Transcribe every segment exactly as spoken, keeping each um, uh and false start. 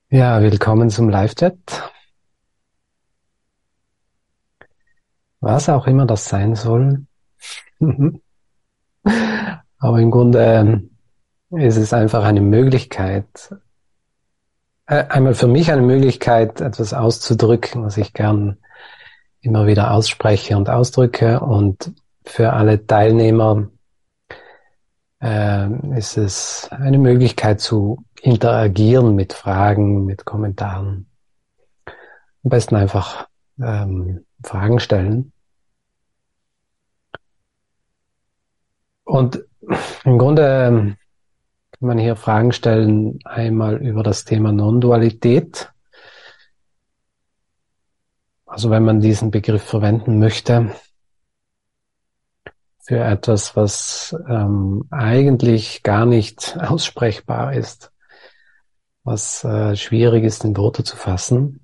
Ja, willkommen zum Live-Chat. Was auch immer das sein soll. Aber im Grunde ähm, ist es einfach eine Möglichkeit, äh, einmal für mich eine Möglichkeit, etwas auszudrücken, was ich gern immer wieder ausspreche und ausdrücke. Und für alle Teilnehmer äh, ist es eine Möglichkeit zu interagieren mit Fragen, mit Kommentaren. Am besten einfach ähm, Fragen stellen. Und im Grunde ähm, kann man hier Fragen stellen, einmal über das Thema Non-Dualität. Also wenn man diesen Begriff verwenden möchte für etwas, was ähm, eigentlich gar nicht aussprechbar ist, was äh, schwierig ist in Worte zu fassen.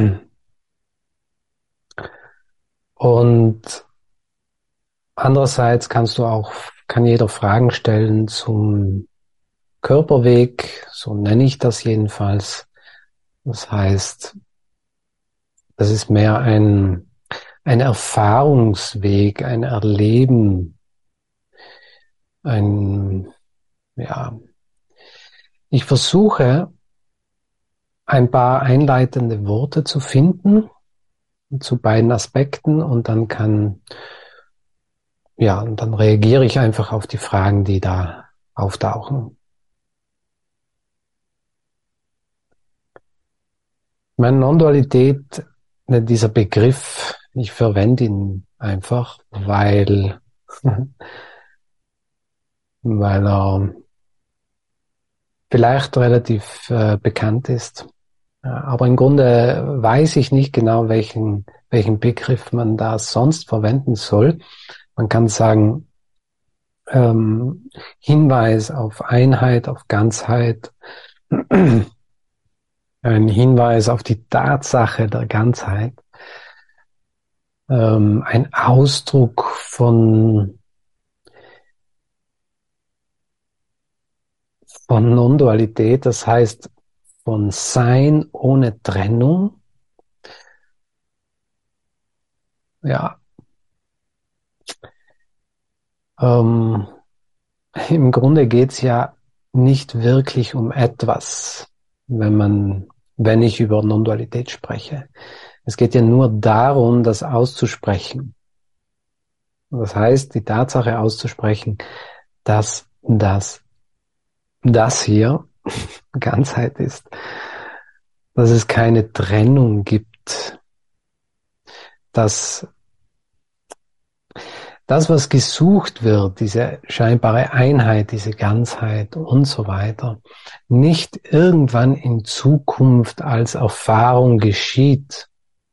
Und andererseits kannst du auch, kann jeder Fragen stellen zum Körperweg, so nenne ich das jedenfalls. Das heißt, das ist mehr ein ein Erfahrungsweg, ein Erleben, ein, ja, ich versuche ein paar einleitende Worte zu finden zu beiden Aspekten und dann kann, ja, und dann reagiere ich einfach auf die Fragen, die da auftauchen. Meine Non-Dualität, dieser Begriff, ich verwende ihn einfach, weil, weil er vielleicht relativ äh, bekannt ist. Ja, aber im Grunde weiß ich nicht genau, welchen, welchen Begriff man da sonst verwenden soll. Man kann sagen, ähm, Hinweis auf Einheit, auf Ganzheit, ein Hinweis auf die Tatsache der Ganzheit, ähm, ein Ausdruck von, von Non-Dualität, das heißt von Sein ohne Trennung. Ja, ähm, im Grunde geht's ja nicht wirklich um etwas, wenn man, wenn ich über Non-Dualität spreche. Es geht ja nur darum, das auszusprechen. Das heißt, die Tatsache auszusprechen, dass das, das hier Ganzheit ist, dass es keine Trennung gibt, dass das, was gesucht wird, diese scheinbare Einheit, diese Ganzheit und so weiter, nicht irgendwann in Zukunft als Erfahrung geschieht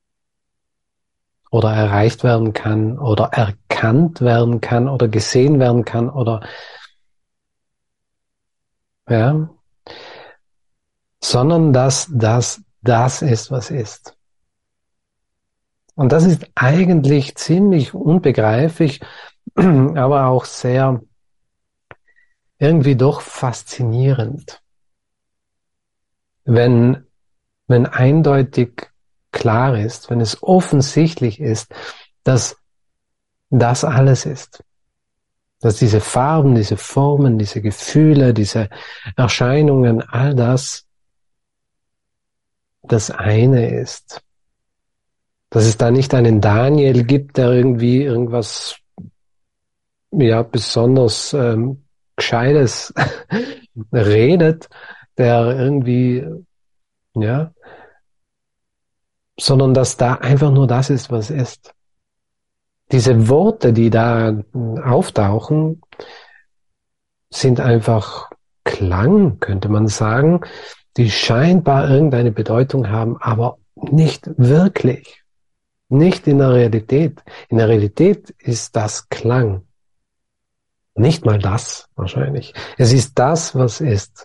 oder erreicht werden kann oder erkannt werden kann oder gesehen werden kann oder, ja, sondern dass das das ist, was ist. Und das ist eigentlich ziemlich unbegreiflich, aber auch sehr irgendwie doch faszinierend, wenn, wenn eindeutig klar ist, wenn es offensichtlich ist, dass das alles ist. Dass diese Farben, diese Formen, diese Gefühle, diese Erscheinungen, all das das eine ist. Dass es da nicht einen Daniel gibt, der irgendwie irgendwas, ja, besonders ähm, Gescheites redet, der irgendwie, ja, sondern dass da einfach nur das ist, was ist. Diese Worte, die da auftauchen, sind einfach Klang, könnte man sagen, die scheinbar irgendeine Bedeutung haben, aber nicht wirklich. Nicht in der Realität. In der Realität ist das Klang. Nicht mal das, wahrscheinlich. Es ist das, was ist.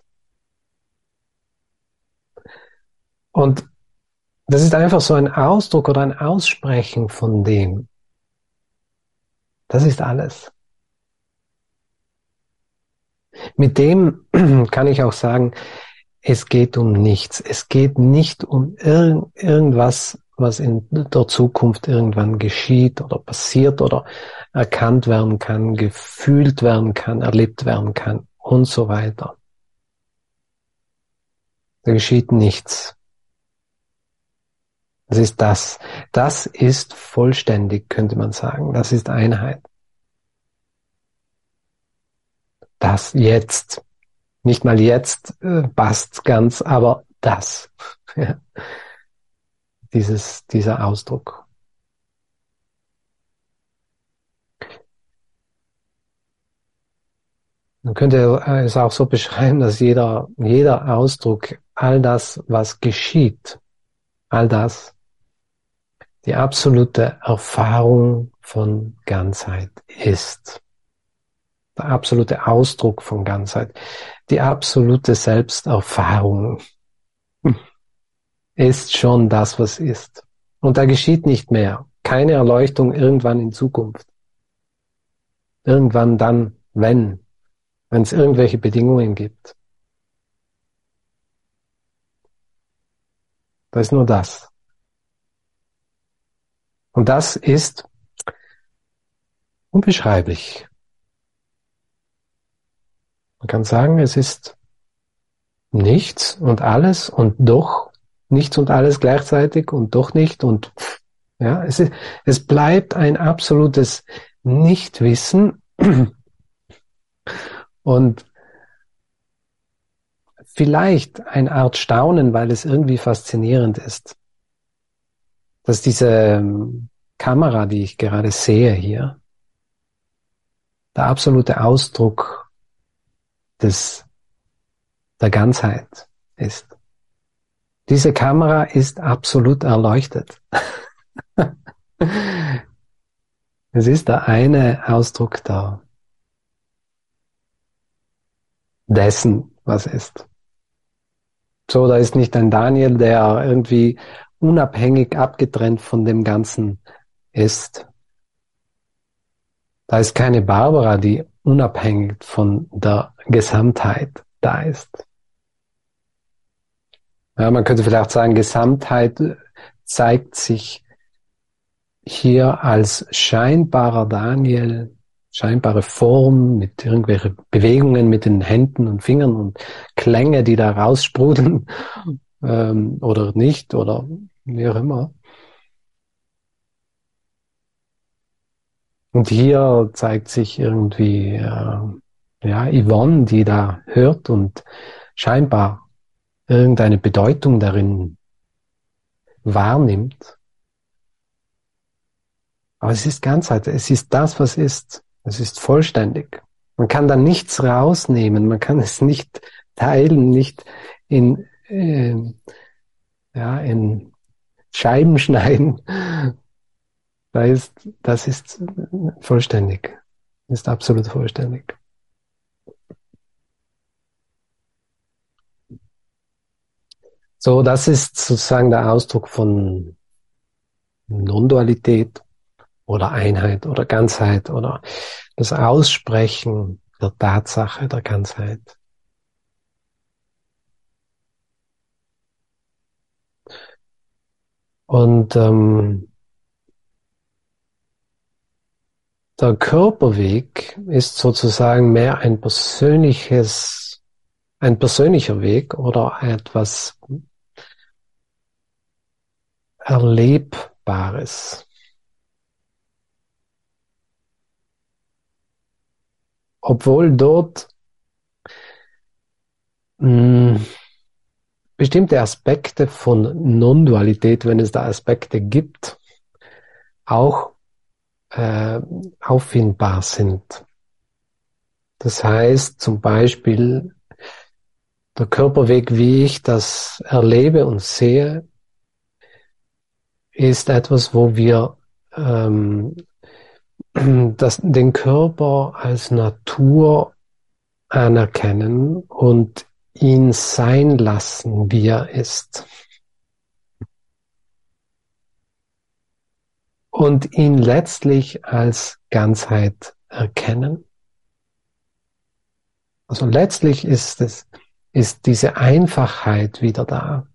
Und das ist einfach so ein Ausdruck oder ein Aussprechen von dem. Das ist alles. Mit dem kann ich auch sagen, es geht um nichts. Es geht nicht um irg irgendwas, was in der Zukunft irgendwann geschieht oder passiert oder erkannt werden kann, gefühlt werden kann, erlebt werden kann und so weiter. Da geschieht nichts. Das ist das. Das ist vollständig, könnte man sagen. Das ist Einheit. Das jetzt. Nicht mal jetzt äh, passt ganz, aber das. Ja. Dieses, dieser Ausdruck. Man könnte es auch so beschreiben, dass jeder, jeder Ausdruck, all das, was geschieht, all das, die absolute Erfahrung von Ganzheit ist. Der absolute Ausdruck von Ganzheit. Die absolute Selbsterfahrung ist schon das, was ist. Und da geschieht nicht mehr. Keine Erleuchtung irgendwann in Zukunft. Irgendwann dann, wenn, wenn es irgendwelche Bedingungen gibt. Da ist nur das. Und das ist unbeschreiblich. Man kann sagen, es ist nichts und alles und doch nichts und alles gleichzeitig und doch nicht und ja, es ist, es bleibt ein absolutes Nichtwissen und vielleicht eine Art Staunen, weil es irgendwie faszinierend ist, dass diese Kamera, die ich gerade sehe hier, der absolute Ausdruck des, der Ganzheit ist. Diese Kamera ist absolut erleuchtet. Es ist der eine Ausdruck da dessen, was ist. So, da ist nicht ein Daniel, der irgendwie unabhängig abgetrennt von dem Ganzen ist. Da ist keine Barbara, die unabhängig von der Gesamtheit da ist. Ja, man könnte vielleicht sagen, Gesamtheit zeigt sich hier als scheinbarer Daniel, scheinbare Form mit irgendwelchen Bewegungen mit den Händen und Fingern und Klänge, die da raussprudeln ähm, oder nicht oder wie auch immer. Und hier zeigt sich irgendwie äh, ja Yvonne, die da hört und scheinbar irgendeine Bedeutung darin wahrnimmt. Aber es ist Ganzheit, es ist das, was ist. Es ist vollständig. Man kann da nichts rausnehmen, man kann es nicht teilen, nicht in, äh, ja, in Scheiben schneiden. Da ist, das ist vollständig, ist absolut vollständig. So, das ist sozusagen der Ausdruck von Non-Dualität oder Einheit oder Ganzheit oder das Aussprechen der Tatsache der Ganzheit. Und ähm, der Körperweg ist sozusagen mehr ein persönliches, ein persönlicher Weg oder etwas Erlebbares. Obwohl dort mh, bestimmte Aspekte von Non-Dualität, wenn es da Aspekte gibt, auch äh, auffindbar sind. Das heißt zum Beispiel, der Körperweg, wie ich das erlebe und sehe, ist etwas, wo wir ähm, das, den Körper als Natur anerkennen und ihn sein lassen, wie er ist. Und ihn letztlich als Ganzheit erkennen. Also letztlich ist es, ist diese Einfachheit wieder da.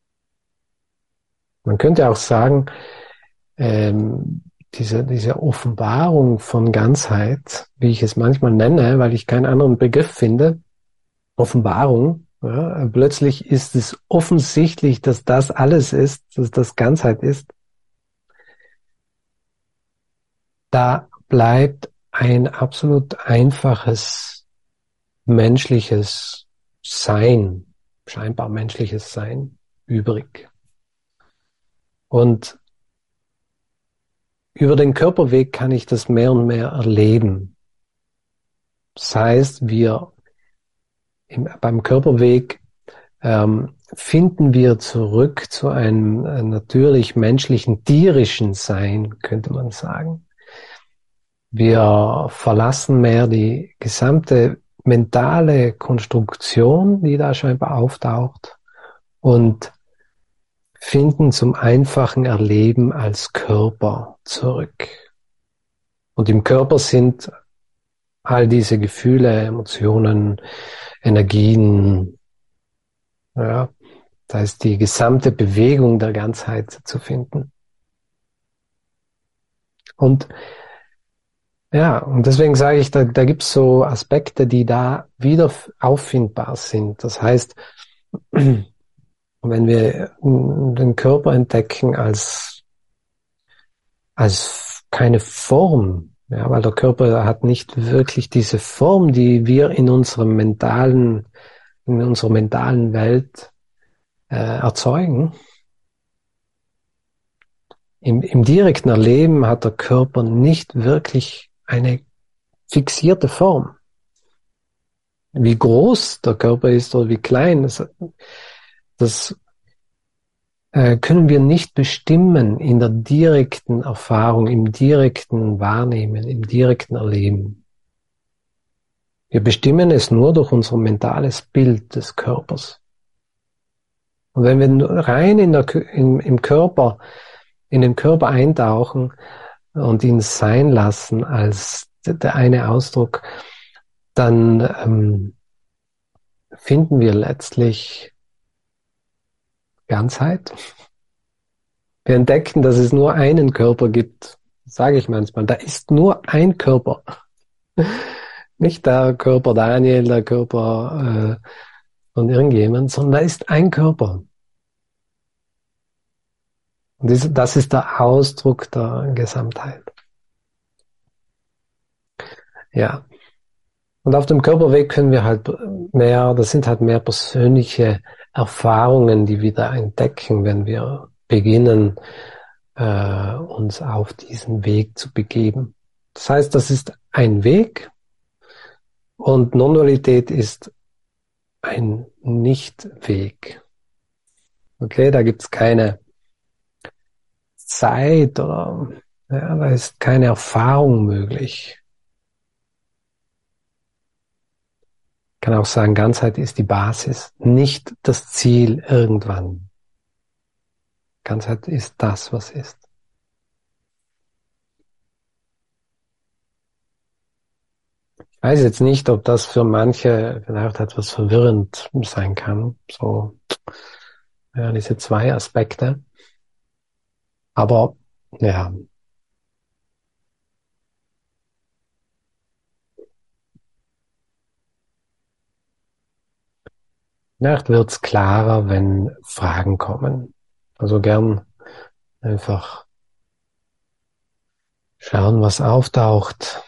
Man könnte auch sagen, ähm, diese, diese Offenbarung von Ganzheit, wie ich es manchmal nenne, weil ich keinen anderen Begriff finde, Offenbarung, ja, plötzlich ist es offensichtlich, dass das alles ist, dass das Ganzheit ist. Da bleibt ein absolut einfaches menschliches Sein, scheinbar menschliches Sein übrig. Und über den Körperweg kann ich das mehr und mehr erleben. Das heißt, wir im, beim Körperweg ähm, finden wir zurück zu einem äh, natürlich menschlichen, tierischen Sein, könnte man sagen. Wir verlassen mehr die gesamte mentale Konstruktion, die da scheinbar auftaucht, und finden zum einfachen Erleben als Körper zurück. Und im Körper sind all diese Gefühle, Emotionen, Energien, ja, da ist die gesamte Bewegung der Ganzheit zu finden. Und ja, und deswegen sage ich, da, da gibt es so Aspekte, die da wieder auffindbar sind. Das heißt, wenn wir den Körper entdecken als, als keine Form, ja, weil der Körper hat nicht wirklich diese Form, die wir in unserem mentalen, in unserer mentalen Welt äh, erzeugen. Im, im direkten Erleben hat der Körper nicht wirklich eine fixierte Form. Wie groß der Körper ist oder wie klein, das, das äh, können wir nicht bestimmen in der direkten Erfahrung, im direkten Wahrnehmen, im direkten Erleben. Wir bestimmen es nur durch unser mentales Bild des Körpers. Und wenn wir rein in der, in, im Körper, in den Körper eintauchen und ihn sein lassen als der eine Ausdruck, dann ähm, finden wir letztlich Ganzheit. Wir entdecken, dass es nur einen Körper gibt, sage ich manchmal. Da ist nur ein Körper. Nicht der Körper Daniel, der Körper äh, von irgendjemand, sondern da ist ein Körper. Und das, das ist der Ausdruck der Gesamtheit. Ja. Und auf dem Körperweg können wir halt mehr, das sind halt mehr persönliche Erfahrungen, die wir da entdecken, wenn wir beginnen, äh, uns auf diesen Weg zu begeben. Das heißt, das ist ein Weg und Non-Dualität ist ein Nicht-Weg. Okay, da gibt's keine Zeit oder ja, da ist keine Erfahrung möglich. Ich kann auch sagen, Ganzheit ist die Basis, nicht das Ziel irgendwann. Ganzheit ist das, was ist. Ich weiß jetzt nicht, ob das für manche vielleicht etwas verwirrend sein kann, so ja, diese zwei Aspekte. Aber ja, vielleicht wird's klarer, wenn Fragen kommen. Also gern einfach schauen, was auftaucht.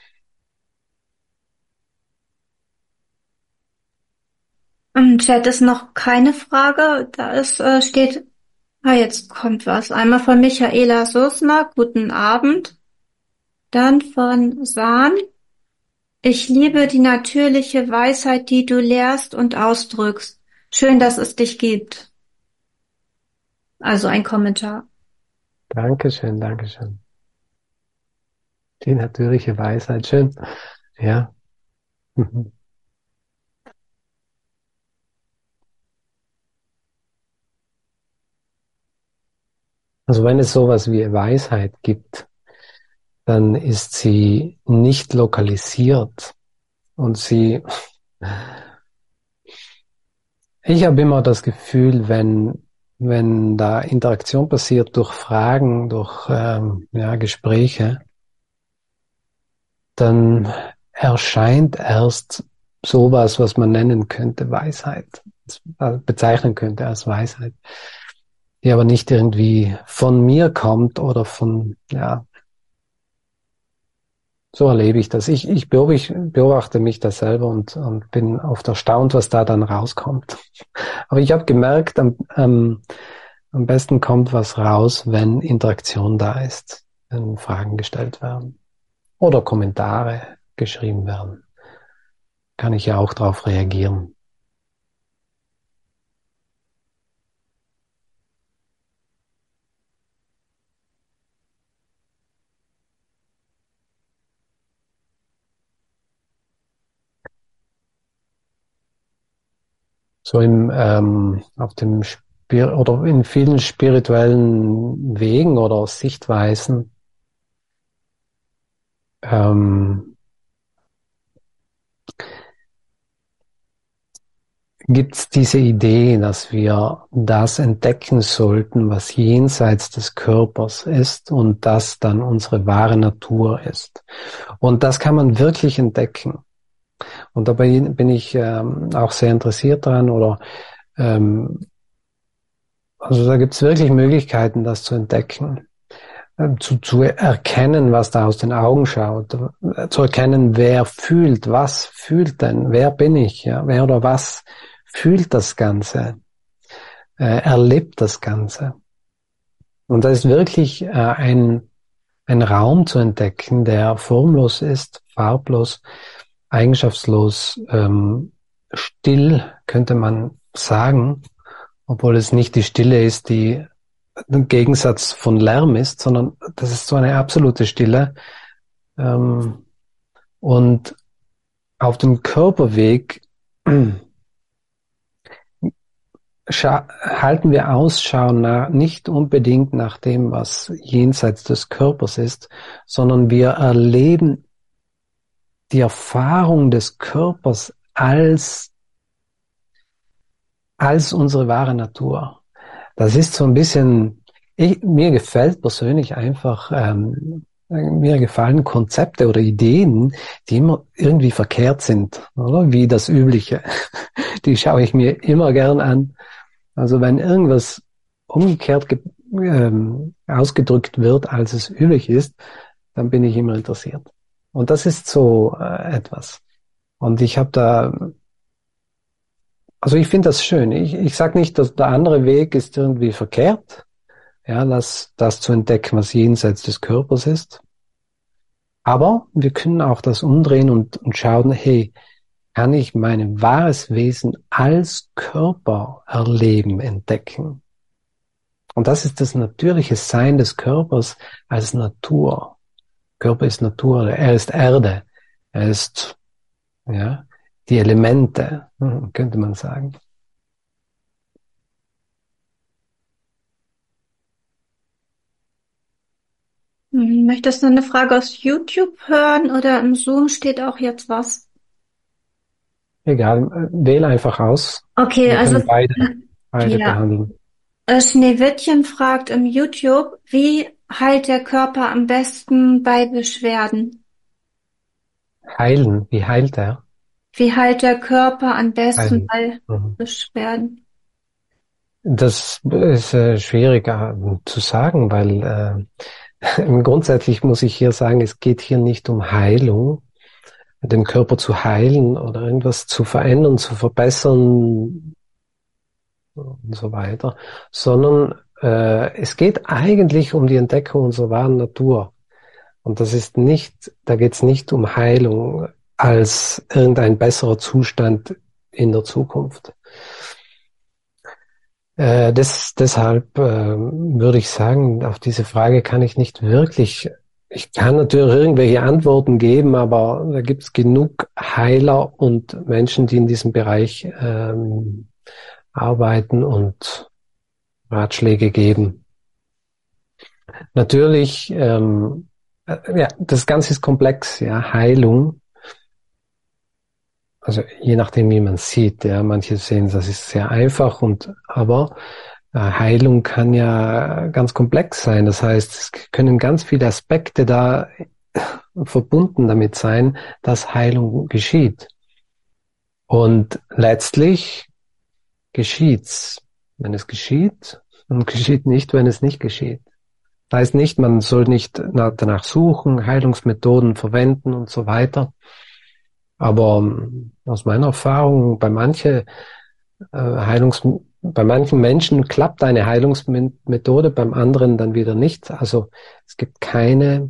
Im Chat ist noch keine Frage. Da ist, äh, steht, ah, jetzt kommt was. Einmal von Michaela Susner, guten Abend. Dann von San, ich liebe die natürliche Weisheit, die du lehrst und ausdrückst. Schön, dass es dich gibt. Also ein Kommentar. Dankeschön, Dankeschön. Die natürliche Weisheit, schön. Ja. Mhm. Also wenn es sowas wie Weisheit gibt, dann ist sie nicht lokalisiert und sie, Ich habe immer das Gefühl, wenn, wenn da Interaktion passiert durch Fragen, durch ähm, ja, Gespräche, dann erscheint erst sowas, was man nennen könnte Weisheit, äh, bezeichnen könnte als Weisheit, die aber nicht irgendwie von mir kommt oder von, ja, so erlebe ich das. Ich, ich beobachte, beobachte mich da selber und, und bin oft erstaunt, was da dann rauskommt. Aber ich habe gemerkt, am, ähm, am besten kommt was raus, wenn Interaktion da ist, wenn Fragen gestellt werden oder Kommentare geschrieben werden. Kann ich ja auch darauf reagieren. So im, ähm, auf dem Spir oder in vielen spirituellen Wegen oder Sichtweisen ähm, gibt es diese Idee, dass wir das entdecken sollten, was jenseits des Körpers ist und das dann unsere wahre Natur ist. Und das kann man wirklich entdecken. Und dabei bin ich ähm, auch sehr interessiert daran oder ähm, also da gibt es wirklich Möglichkeiten, das zu entdecken, ähm, zu, zu erkennen, was da aus den Augen schaut, äh, zu erkennen, wer fühlt, was fühlt denn, wer bin ich, ja, wer oder was fühlt das Ganze, äh, erlebt das Ganze. Und da ist wirklich äh, ein, ein Raum zu entdecken, der formlos ist, farblos, eigenschaftslos, ähm, still, könnte man sagen, obwohl es nicht die Stille ist, die ein Gegensatz von Lärm ist, sondern das ist so eine absolute Stille. Ähm, und auf dem Körperweg halten wir Ausschau nach, nicht unbedingt nach dem, was jenseits des Körpers ist, sondern wir erleben die Erfahrung des Körpers als, als unsere wahre Natur. Das ist so ein bisschen, ich, mir gefällt persönlich einfach, ähm, mir gefallen Konzepte oder Ideen, die immer irgendwie verkehrt sind, oder? Wie das Übliche. Die schaue ich mir immer gern an. Also wenn irgendwas umgekehrt ge ähm, ausgedrückt wird, als es üblich ist, dann bin ich immer interessiert. Und das ist so äh, etwas. Und ich habe da, also ich finde das schön. Ich, ich sage nicht, dass der andere Weg ist irgendwie verkehrt, ja, das, das zu entdecken, was jenseits des Körpers ist. Aber wir können auch das umdrehen und, und schauen, hey, kann ich mein wahres Wesen als Körper erleben, entdecken? Und das ist das natürliche Sein des Körpers als Natur. Körper ist Natur, er ist Erde, er ist, ja, die Elemente, könnte man sagen. Hm, möchtest du eine Frage aus YouTube hören oder im Zoom steht auch jetzt was? Egal, wähle einfach aus. Okay, Wir also können beide, beide ja, behandeln. äh, Schneewittchen fragt im YouTube, wie heilt der Körper am besten bei Beschwerden? Heilen, wie heilt er? Wie heilt der Körper am besten Heilen. bei Mhm. Beschwerden? Das ist äh, schwierig äh, zu sagen, weil äh, grundsätzlich muss ich hier sagen, es geht hier nicht um Heilung, den Körper zu heilen oder irgendwas zu verändern, zu verbessern und so weiter, sondern äh, es geht eigentlich um die Entdeckung unserer wahren Natur. Und das ist nicht, da geht es nicht um Heilung als irgendein besserer Zustand in der Zukunft. Äh, das, deshalb äh, würde ich sagen, auf diese Frage kann ich nicht wirklich, ich kann natürlich irgendwelche Antworten geben, aber da gibt es genug Heiler und Menschen, die in diesem Bereich ähm, arbeiten und Ratschläge geben. Natürlich, ähm, äh, ja, das Ganze ist komplex, ja, Heilung also je nachdem, wie man sieht, ja, manche sehen, das ist sehr einfach und, aber äh, Heilung kann ja ganz komplex sein. Das heißt, es können ganz viele Aspekte da verbunden damit sein, dass Heilung geschieht. Und letztlich geschieht's, wenn es geschieht, und geschieht nicht, wenn es nicht geschieht. Das heißt nicht, man soll nicht danach suchen, Heilungsmethoden verwenden und so weiter. Aber aus meiner Erfahrung, bei manche äh, Heilungs, bei manchen Menschen klappt eine Heilungsmethode, beim anderen dann wieder nicht. Also es gibt keine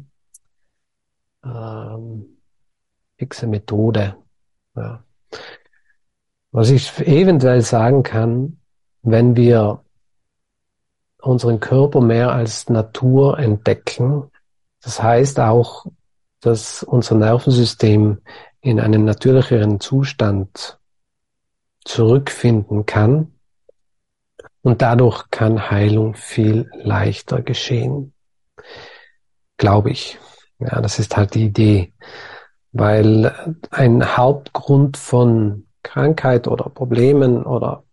ähm, fixe Methode. Ja. Was ich eventuell sagen kann, wenn wir unseren Körper mehr als Natur entdecken, das heißt auch, dass unser Nervensystem in einen natürlicheren Zustand zurückfinden kann und dadurch kann Heilung viel leichter geschehen, glaube ich. Ja, das ist halt die Idee, weil ein Hauptgrund von Krankheit oder Problemen oder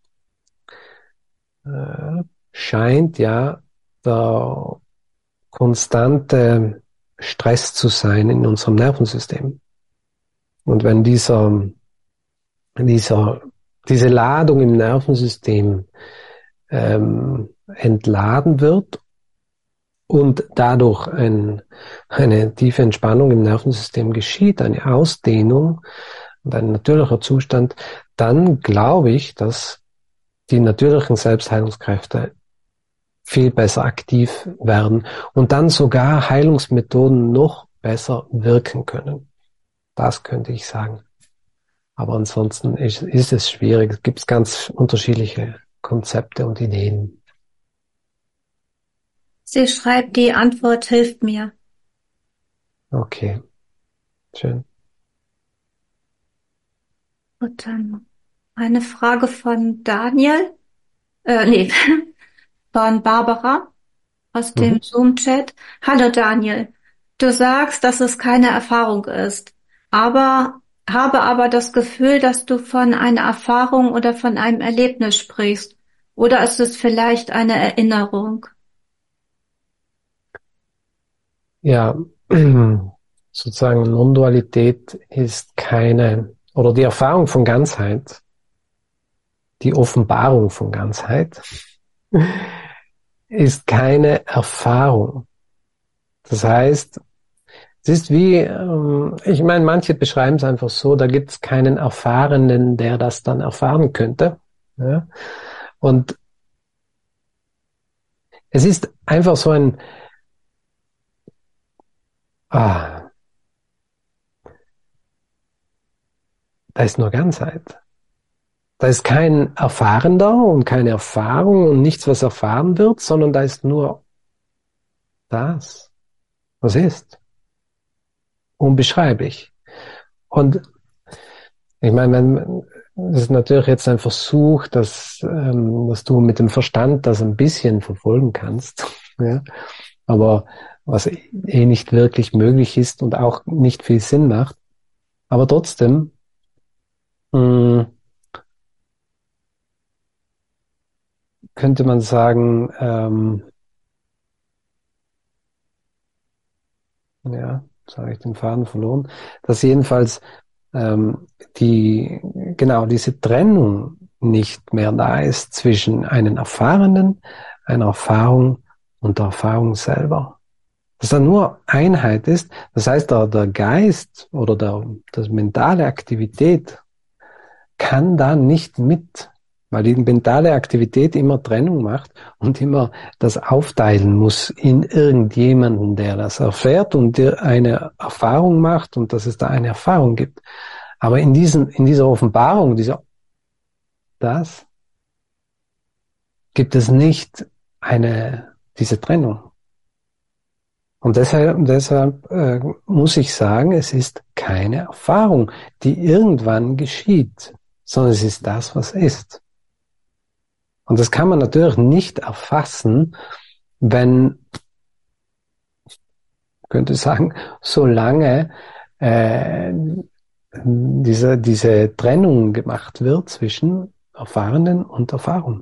äh, scheint ja der konstante Stress zu sein in unserem Nervensystem. Und wenn dieser, dieser, diese Ladung im Nervensystem ähm, entladen wird und dadurch ein, eine tiefe Entspannung im Nervensystem geschieht, eine Ausdehnung und ein natürlicher Zustand, dann glaube ich, dass die natürlichen Selbstheilungskräfte viel besser aktiv werden und dann sogar Heilungsmethoden noch besser wirken können. Das könnte ich sagen. Aber ansonsten ist, ist es schwierig. Es gibt ganz unterschiedliche Konzepte und Ideen. Sie schreibt, die Antwort hilft mir. Okay, schön. Und dann eine Frage von Daniel, äh, nee, von Barbara aus dem Mhm. Zoom-Chat. Hallo Daniel, du sagst, dass es keine Erfahrung ist, aber habe aber das Gefühl, dass du von einer Erfahrung oder von einem Erlebnis sprichst. Oder ist es vielleicht eine Erinnerung? Ja, sozusagen Non-Dualität ist keine, oder die Erfahrung von Ganzheit, die Offenbarung von Ganzheit, ist keine Erfahrung. Das heißt, es ist wie, ähm, ich meine, manche beschreiben es einfach so, da gibt es keinen Erfahrenen, der das dann erfahren könnte. Ja? Und es ist einfach so ein, ah, da ist nur Ganzheit. Da ist kein Erfahrender und keine Erfahrung und nichts, was erfahren wird, sondern da ist nur das, was ist. Unbeschreiblich. Und ich meine, wenn, das ist natürlich jetzt ein Versuch, dass, ähm, dass du mit dem Verstand das ein bisschen verfolgen kannst. Ja? Aber was eh nicht wirklich möglich ist und auch nicht viel Sinn macht. Aber trotzdem, mh, könnte man sagen, ähm, ja, jetzt habe ich den Faden verloren, dass jedenfalls ähm, die, genau diese Trennung nicht mehr da ist zwischen einem Erfahrenen, einer Erfahrung und der Erfahrung selber. Dass da nur Einheit ist, das heißt, der, der Geist oder der, das mentale Aktivität kann da nicht mit, weil die mentale Aktivität immer Trennung macht und immer das aufteilen muss in irgendjemanden, der das erfährt und der eine Erfahrung macht und dass es da eine Erfahrung gibt. Aber in diesem, in dieser Offenbarung, dieser, das gibt es nicht eine, diese Trennung. Und deshalb, deshalb äh, muss ich sagen, es ist keine Erfahrung, die irgendwann geschieht, sondern es ist das, was ist. Und das kann man natürlich nicht erfassen, wenn, könnte ich sagen, solange äh, diese, diese Trennung gemacht wird zwischen Erfahrenen und Erfahrung.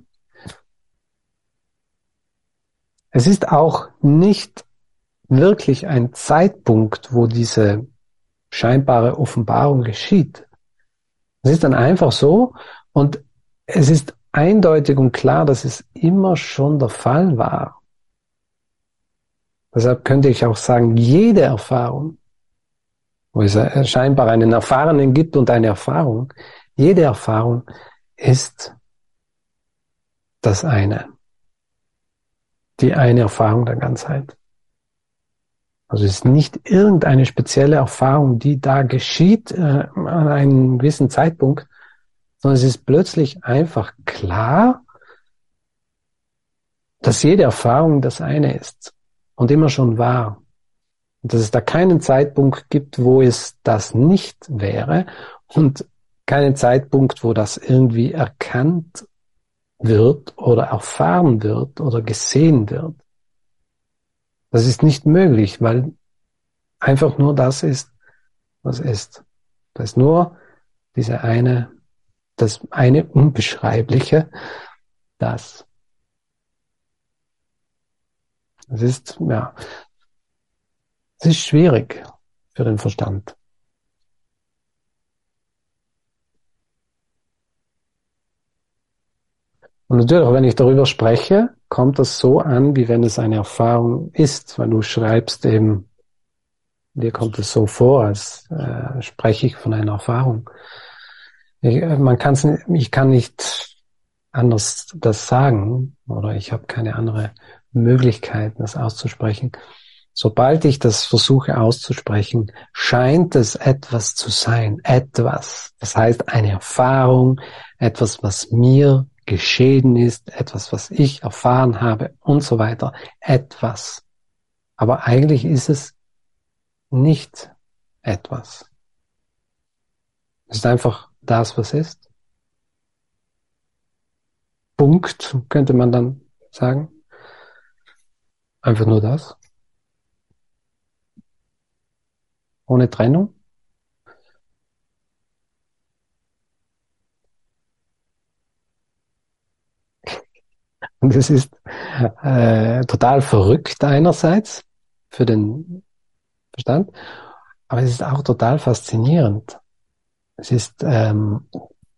Es ist auch nicht wirklich ein Zeitpunkt, wo diese scheinbare Offenbarung geschieht. Es ist dann einfach so und es ist eindeutig und klar, dass es immer schon der Fall war. Deshalb könnte ich auch sagen, jede Erfahrung, wo es scheinbar einen Erfahrenen gibt und eine Erfahrung, jede Erfahrung ist das eine. Die eine Erfahrung der Ganzheit. Also es ist nicht irgendeine spezielle Erfahrung, die da geschieht äh, an einem gewissen Zeitpunkt, sondern es ist plötzlich einfach klar, dass jede Erfahrung das eine ist und immer schon war. Und dass es da keinen Zeitpunkt gibt, wo es das nicht wäre und keinen Zeitpunkt, wo das irgendwie erkannt wird oder erfahren wird oder gesehen wird. Das ist nicht möglich, weil einfach nur das ist, was ist. Das ist nur diese eine, das eine Unbeschreibliche, das. Es ist, ja, es ist schwierig für den Verstand. Und natürlich, wenn ich darüber spreche, kommt das so an, wie wenn es eine Erfahrung ist, weil du schreibst eben, dir kommt es so vor, als äh, spreche ich von einer Erfahrung. Ich, man kann's, ich kann nicht anders das sagen oder ich habe keine andere Möglichkeit, das auszusprechen. Sobald ich das versuche auszusprechen, scheint es etwas zu sein, etwas. Das heißt eine Erfahrung, etwas, was mir geschehen ist, etwas, was ich erfahren habe und so weiter, etwas. Aber eigentlich ist es nicht etwas. Es ist einfach das, was ist. Punkt, könnte man dann sagen. Einfach nur das. Ohne Trennung. Und es ist äh, total verrückt einerseits für den Verstand, aber es ist auch total faszinierend. Es ist ähm,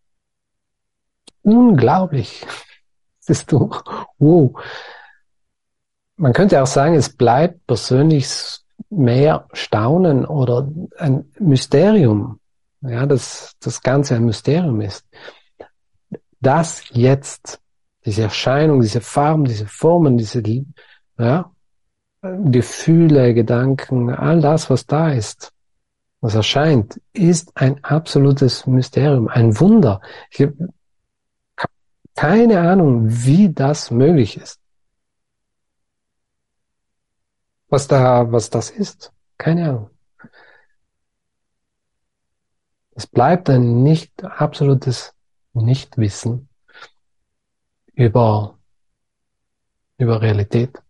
unglaublich. Es ist wow. Man könnte auch sagen, es bleibt persönlich mehr Staunen oder ein Mysterium. Ja, dass das Ganze ein Mysterium ist. Dass jetzt diese Erscheinung, diese Farben, diese Formen, diese ja, Gefühle, Gedanken, all das, was da ist, was erscheint, ist ein absolutes Mysterium, ein Wunder. Ich habe keine Ahnung, wie das möglich ist. Was da, was das ist. Keine Ahnung. Es bleibt ein nicht absolutes Nichtwissen über, über Realität.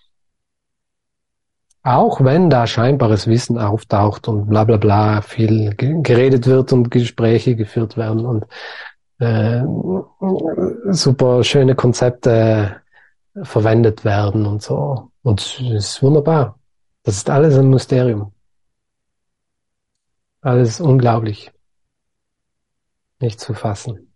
Auch wenn da scheinbares Wissen auftaucht und bla bla bla viel geredet wird und Gespräche geführt werden und äh, super schöne Konzepte verwendet werden und so. Und es ist wunderbar. Das ist alles ein Mysterium. Alles unglaublich. Nicht zu fassen.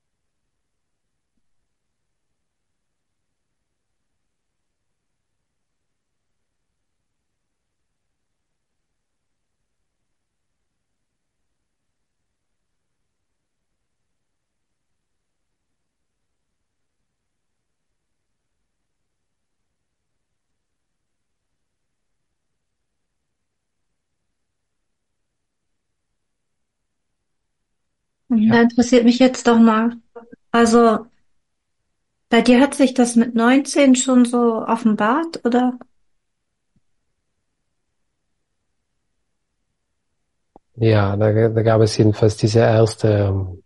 Da Ja. interessiert mich jetzt doch mal. Also, bei dir hat sich das mit neunzehn schon so offenbart, oder? Ja, da, da gab es jedenfalls diese erste ähm,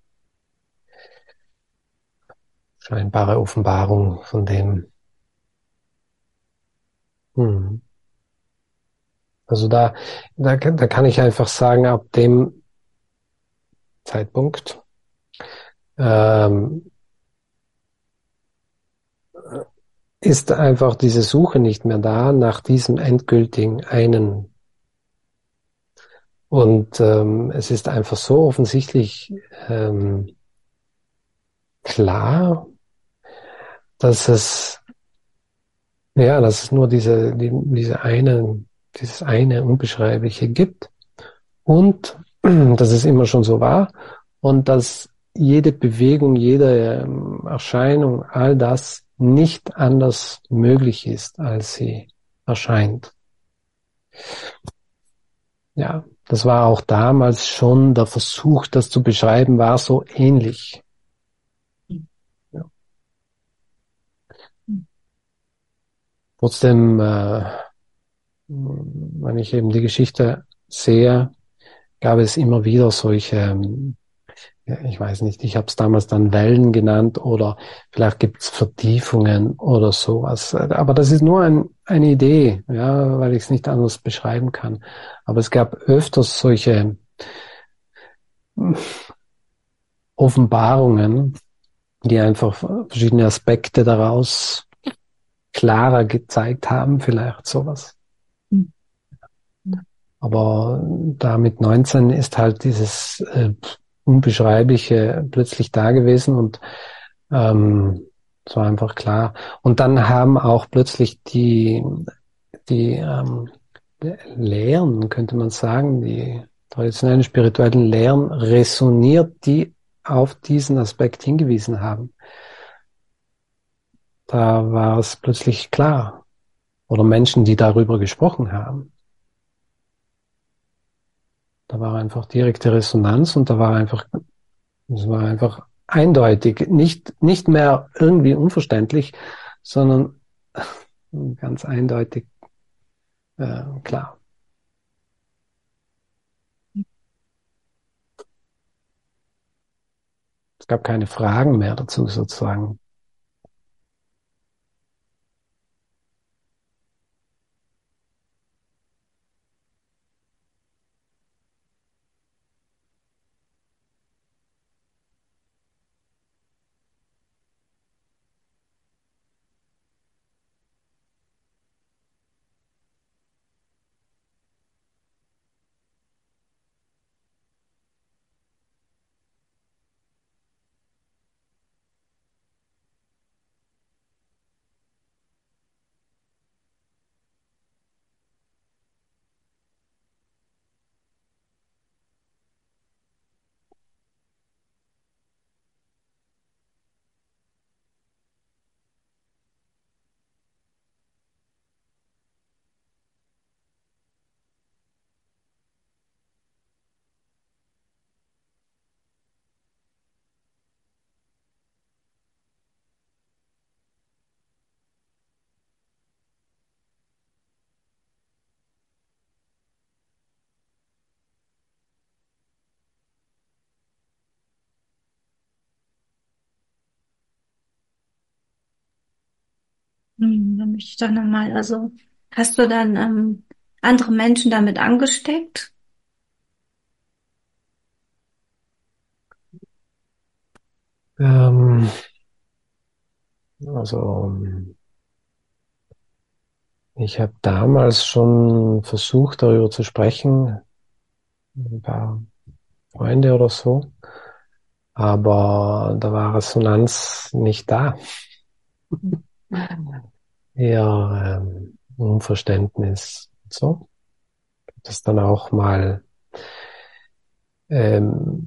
scheinbare Offenbarung von dem. Hm. Also da, da, da kann ich einfach sagen, ab dem Zeitpunkt, ähm, ist einfach diese Suche nicht mehr da nach diesem endgültigen einen. Und ähm, es ist einfach so offensichtlich ähm, klar, dass es ja, dass es nur diese die, diese eine dieses eine Unbeschreibliche gibt und dass es immer schon so war und dass jede Bewegung, jede ähm, Erscheinung, all das nicht anders möglich ist, als sie erscheint. Ja, das war auch damals schon der Versuch, das zu beschreiben, war so ähnlich. Ja. Trotzdem, äh, wenn ich eben die Geschichte sehe, gab es immer wieder solche, ähm, ja, ich weiß nicht, ich habe es damals dann Wellen genannt oder vielleicht gibt es Vertiefungen oder sowas. Aber das ist nur ein, eine Idee, ja, weil ich es nicht anders beschreiben kann. Aber es gab öfters solche Offenbarungen, die einfach verschiedene Aspekte daraus klarer gezeigt haben, vielleicht sowas. Aber da mit neunzehn ist halt dieses äh, Unbeschreibliche plötzlich da gewesen und ähm, es war einfach klar. Und dann haben auch plötzlich die, die ähm, Lehren, könnte man sagen, die traditionellen spirituellen Lehren resoniert, die auf diesen Aspekt hingewiesen haben. Da war es plötzlich klar. Oder Menschen, die darüber gesprochen haben. Da war einfach direkte Resonanz und da war einfach, es war einfach eindeutig, nicht, nicht mehr irgendwie unverständlich, sondern ganz eindeutig äh, klar. Es gab keine Fragen mehr dazu sozusagen. Hm, dann möchte ich doch nochmal, also hast du dann ähm, andere Menschen damit angesteckt? Ähm, also ich habe damals schon versucht, darüber zu sprechen, ein paar Freunde oder so, aber da war Resonanz nicht da. Eher ähm, Unverständnis und so. Das dann auch mal ähm,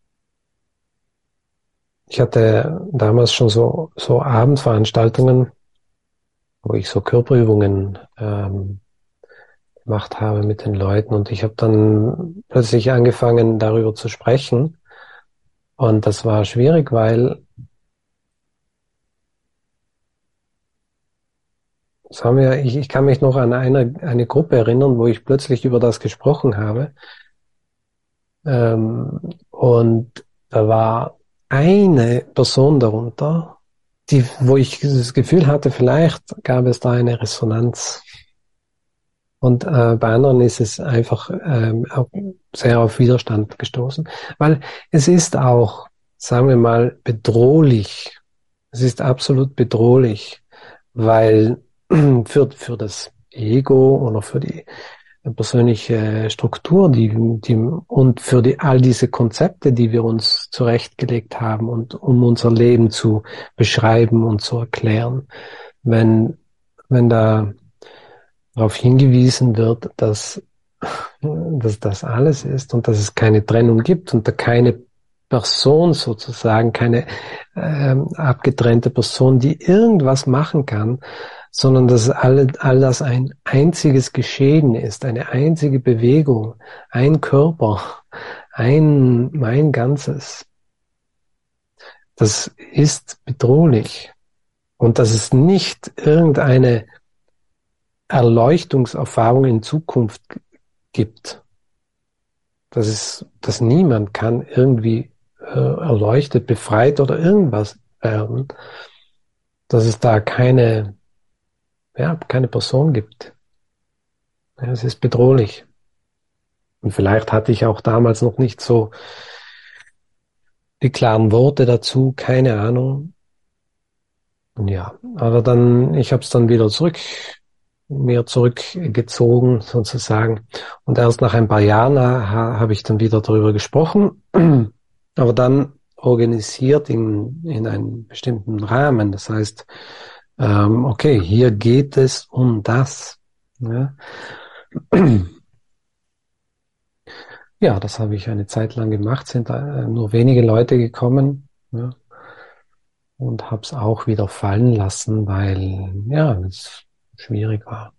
ich hatte damals schon so so Abendveranstaltungen, wo ich so Körperübungen ähm, gemacht habe mit den Leuten und ich habe dann plötzlich angefangen, darüber zu sprechen und das war schwierig, weil sagen wir, ich, ich kann mich noch an eine, eine Gruppe erinnern, wo ich plötzlich über das gesprochen habe. Ähm, und da war eine Person darunter, die, wo ich das Gefühl hatte, vielleicht gab es da eine Resonanz. Und äh, bei anderen ist es einfach ähm, auch sehr auf Widerstand gestoßen, weil es ist auch, sagen wir mal, bedrohlich. Es ist absolut bedrohlich, weil für, für das Ego oder für die persönliche Struktur, die, die, und für die, all diese Konzepte, die wir uns zurechtgelegt haben und um unser Leben zu beschreiben und zu erklären, wenn, wenn da darauf hingewiesen wird, dass, dass das alles ist und dass es keine Trennung gibt und da keine Person sozusagen, keine ähm, abgetrennte Person, die irgendwas machen kann, sondern dass alle, all das ein einziges Geschehen ist, eine einzige Bewegung, ein Körper, ein, mein Ganzes. Das ist bedrohlich. Und dass es nicht irgendeine Erleuchtungserfahrung in Zukunft gibt. Das ist, dass niemand kann irgendwie äh, erleuchtet, befreit oder irgendwas werden. Dass es da keine, ja, keine Person gibt. Ja, es ist bedrohlich. Und vielleicht hatte ich auch damals noch nicht so die klaren Worte dazu, keine Ahnung. Ja, aber dann, ich habe es dann wieder zurück, mir zurückgezogen sozusagen. Und erst nach ein paar Jahren ha, habe ich dann wieder darüber gesprochen, aber dann organisiert in, in einem bestimmten Rahmen. Das heißt, ähm, okay, hier geht es um das. Ja, ja, das habe ich eine Zeit lang gemacht, sind da nur wenige Leute gekommen. Ja. Und habe es auch wieder fallen lassen, weil ja, es schwierig war.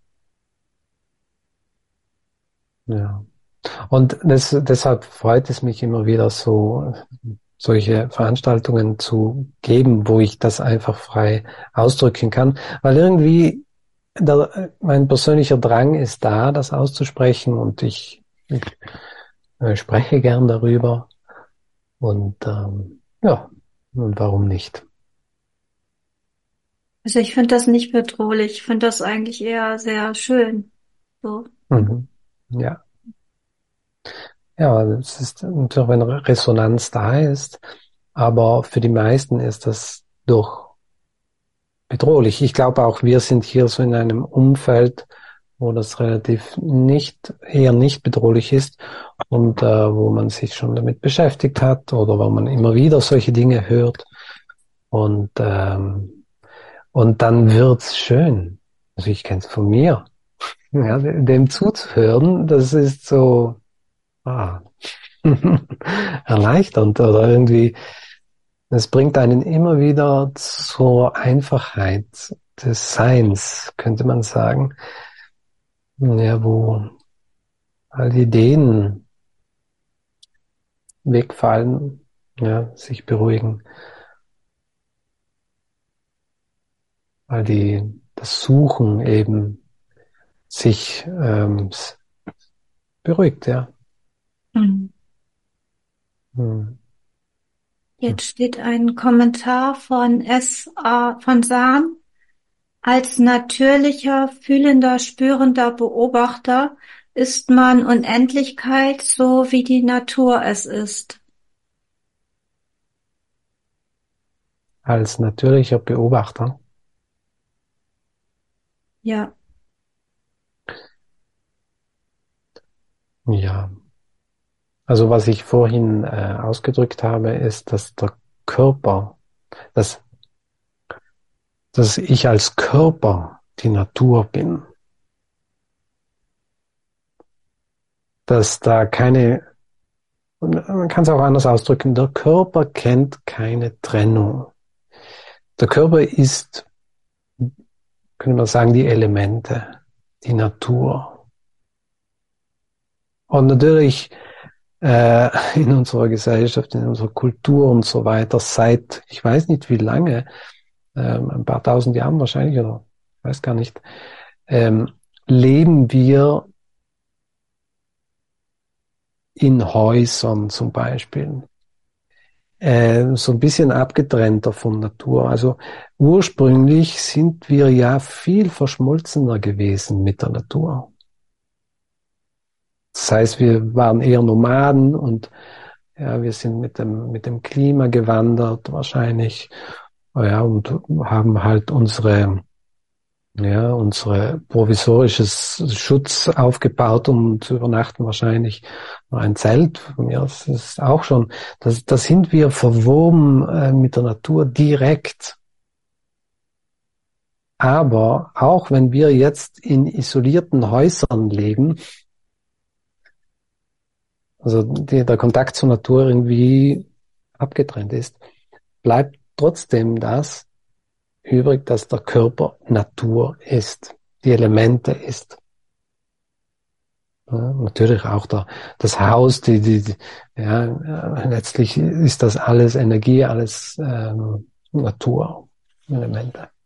Ja. Und das, deshalb freut es mich immer wieder so, solche Veranstaltungen zu geben, wo ich das einfach frei ausdrücken kann, weil irgendwie der, mein persönlicher Drang ist da, das auszusprechen und ich, ich äh, spreche gern darüber und ähm, ja, und warum nicht? Also ich finde das nicht bedrohlich, ich finde das eigentlich eher sehr schön. So. Mhm. Ja. Ja, es ist natürlich, wenn Resonanz da ist, aber für die meisten ist das doch bedrohlich. Ich glaube auch, wir sind hier so in einem Umfeld, wo das relativ nicht, eher nicht bedrohlich ist und äh, wo man sich schon damit beschäftigt hat oder wo man immer wieder solche Dinge hört und ähm, und dann wird's schön. Also ich kenne es von mir. Ja, dem zuzuhören, das ist so ah, erleichternd oder irgendwie, es bringt einen immer wieder zur Einfachheit des Seins, könnte man sagen. Ja, wo all die Ideen wegfallen, ja, sich beruhigen, all die, das Suchen eben sich ähm, beruhigt, ja. Mhm. Hm. Jetzt steht ein Kommentar von S A von Sahn. Als natürlicher, fühlender, spürender Beobachter ist man Unendlichkeit, so wie die Natur es ist. Als natürlicher Beobachter. Ja. Ja, also was ich vorhin äh, ausgedrückt habe, ist, dass der Körper, dass, dass ich als Körper die Natur bin, dass da keine, man kann es auch anders ausdrücken, der Körper kennt keine Trennung. Der Körper ist, könnte man sagen, die Elemente, die Natur. Und natürlich äh, in unserer Gesellschaft, in unserer Kultur und so weiter, seit, ich weiß nicht wie lange, ähm, ein paar tausend Jahren wahrscheinlich, oder ich weiß gar nicht, ähm, leben wir in Häusern zum Beispiel, äh, so ein bisschen abgetrennter von Natur. Also ursprünglich sind wir ja viel verschmolzener gewesen mit der Natur. Das heißt, wir waren eher Nomaden und ja, wir sind mit dem, mit dem Klima gewandert wahrscheinlich, ja, und haben halt unsere, ja, unsere provisorisches Schutz aufgebaut, um zu übernachten wahrscheinlich. Ein Zelt von mir, das ist auch schon, das, da sind wir verwoben äh, mit der Natur direkt. Aber auch wenn wir jetzt in isolierten Häusern leben, also die, der Kontakt zur Natur irgendwie abgetrennt ist, bleibt trotzdem das übrig, dass der Körper Natur ist, die Elemente ist. Ja, natürlich auch der, das Haus, die, die, die ja, letztlich ist das alles Energie, alles ähm, Naturelemente.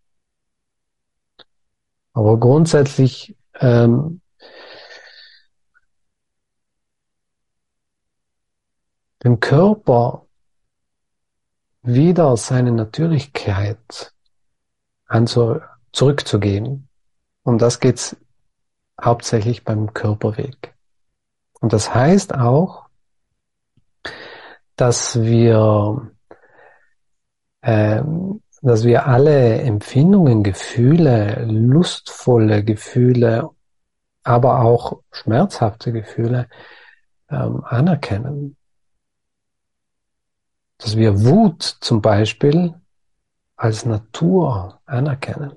Aber grundsätzlich ähm, dem Körper wieder seine Natürlichkeit anzu, zurückzugeben. Um das geht's hauptsächlich beim Körperweg. Und das heißt auch, dass wir, ähm, dass wir alle Empfindungen, Gefühle, lustvolle Gefühle, aber auch schmerzhafte Gefühle ähm, anerkennen. Dass wir Wut zum Beispiel als Natur anerkennen.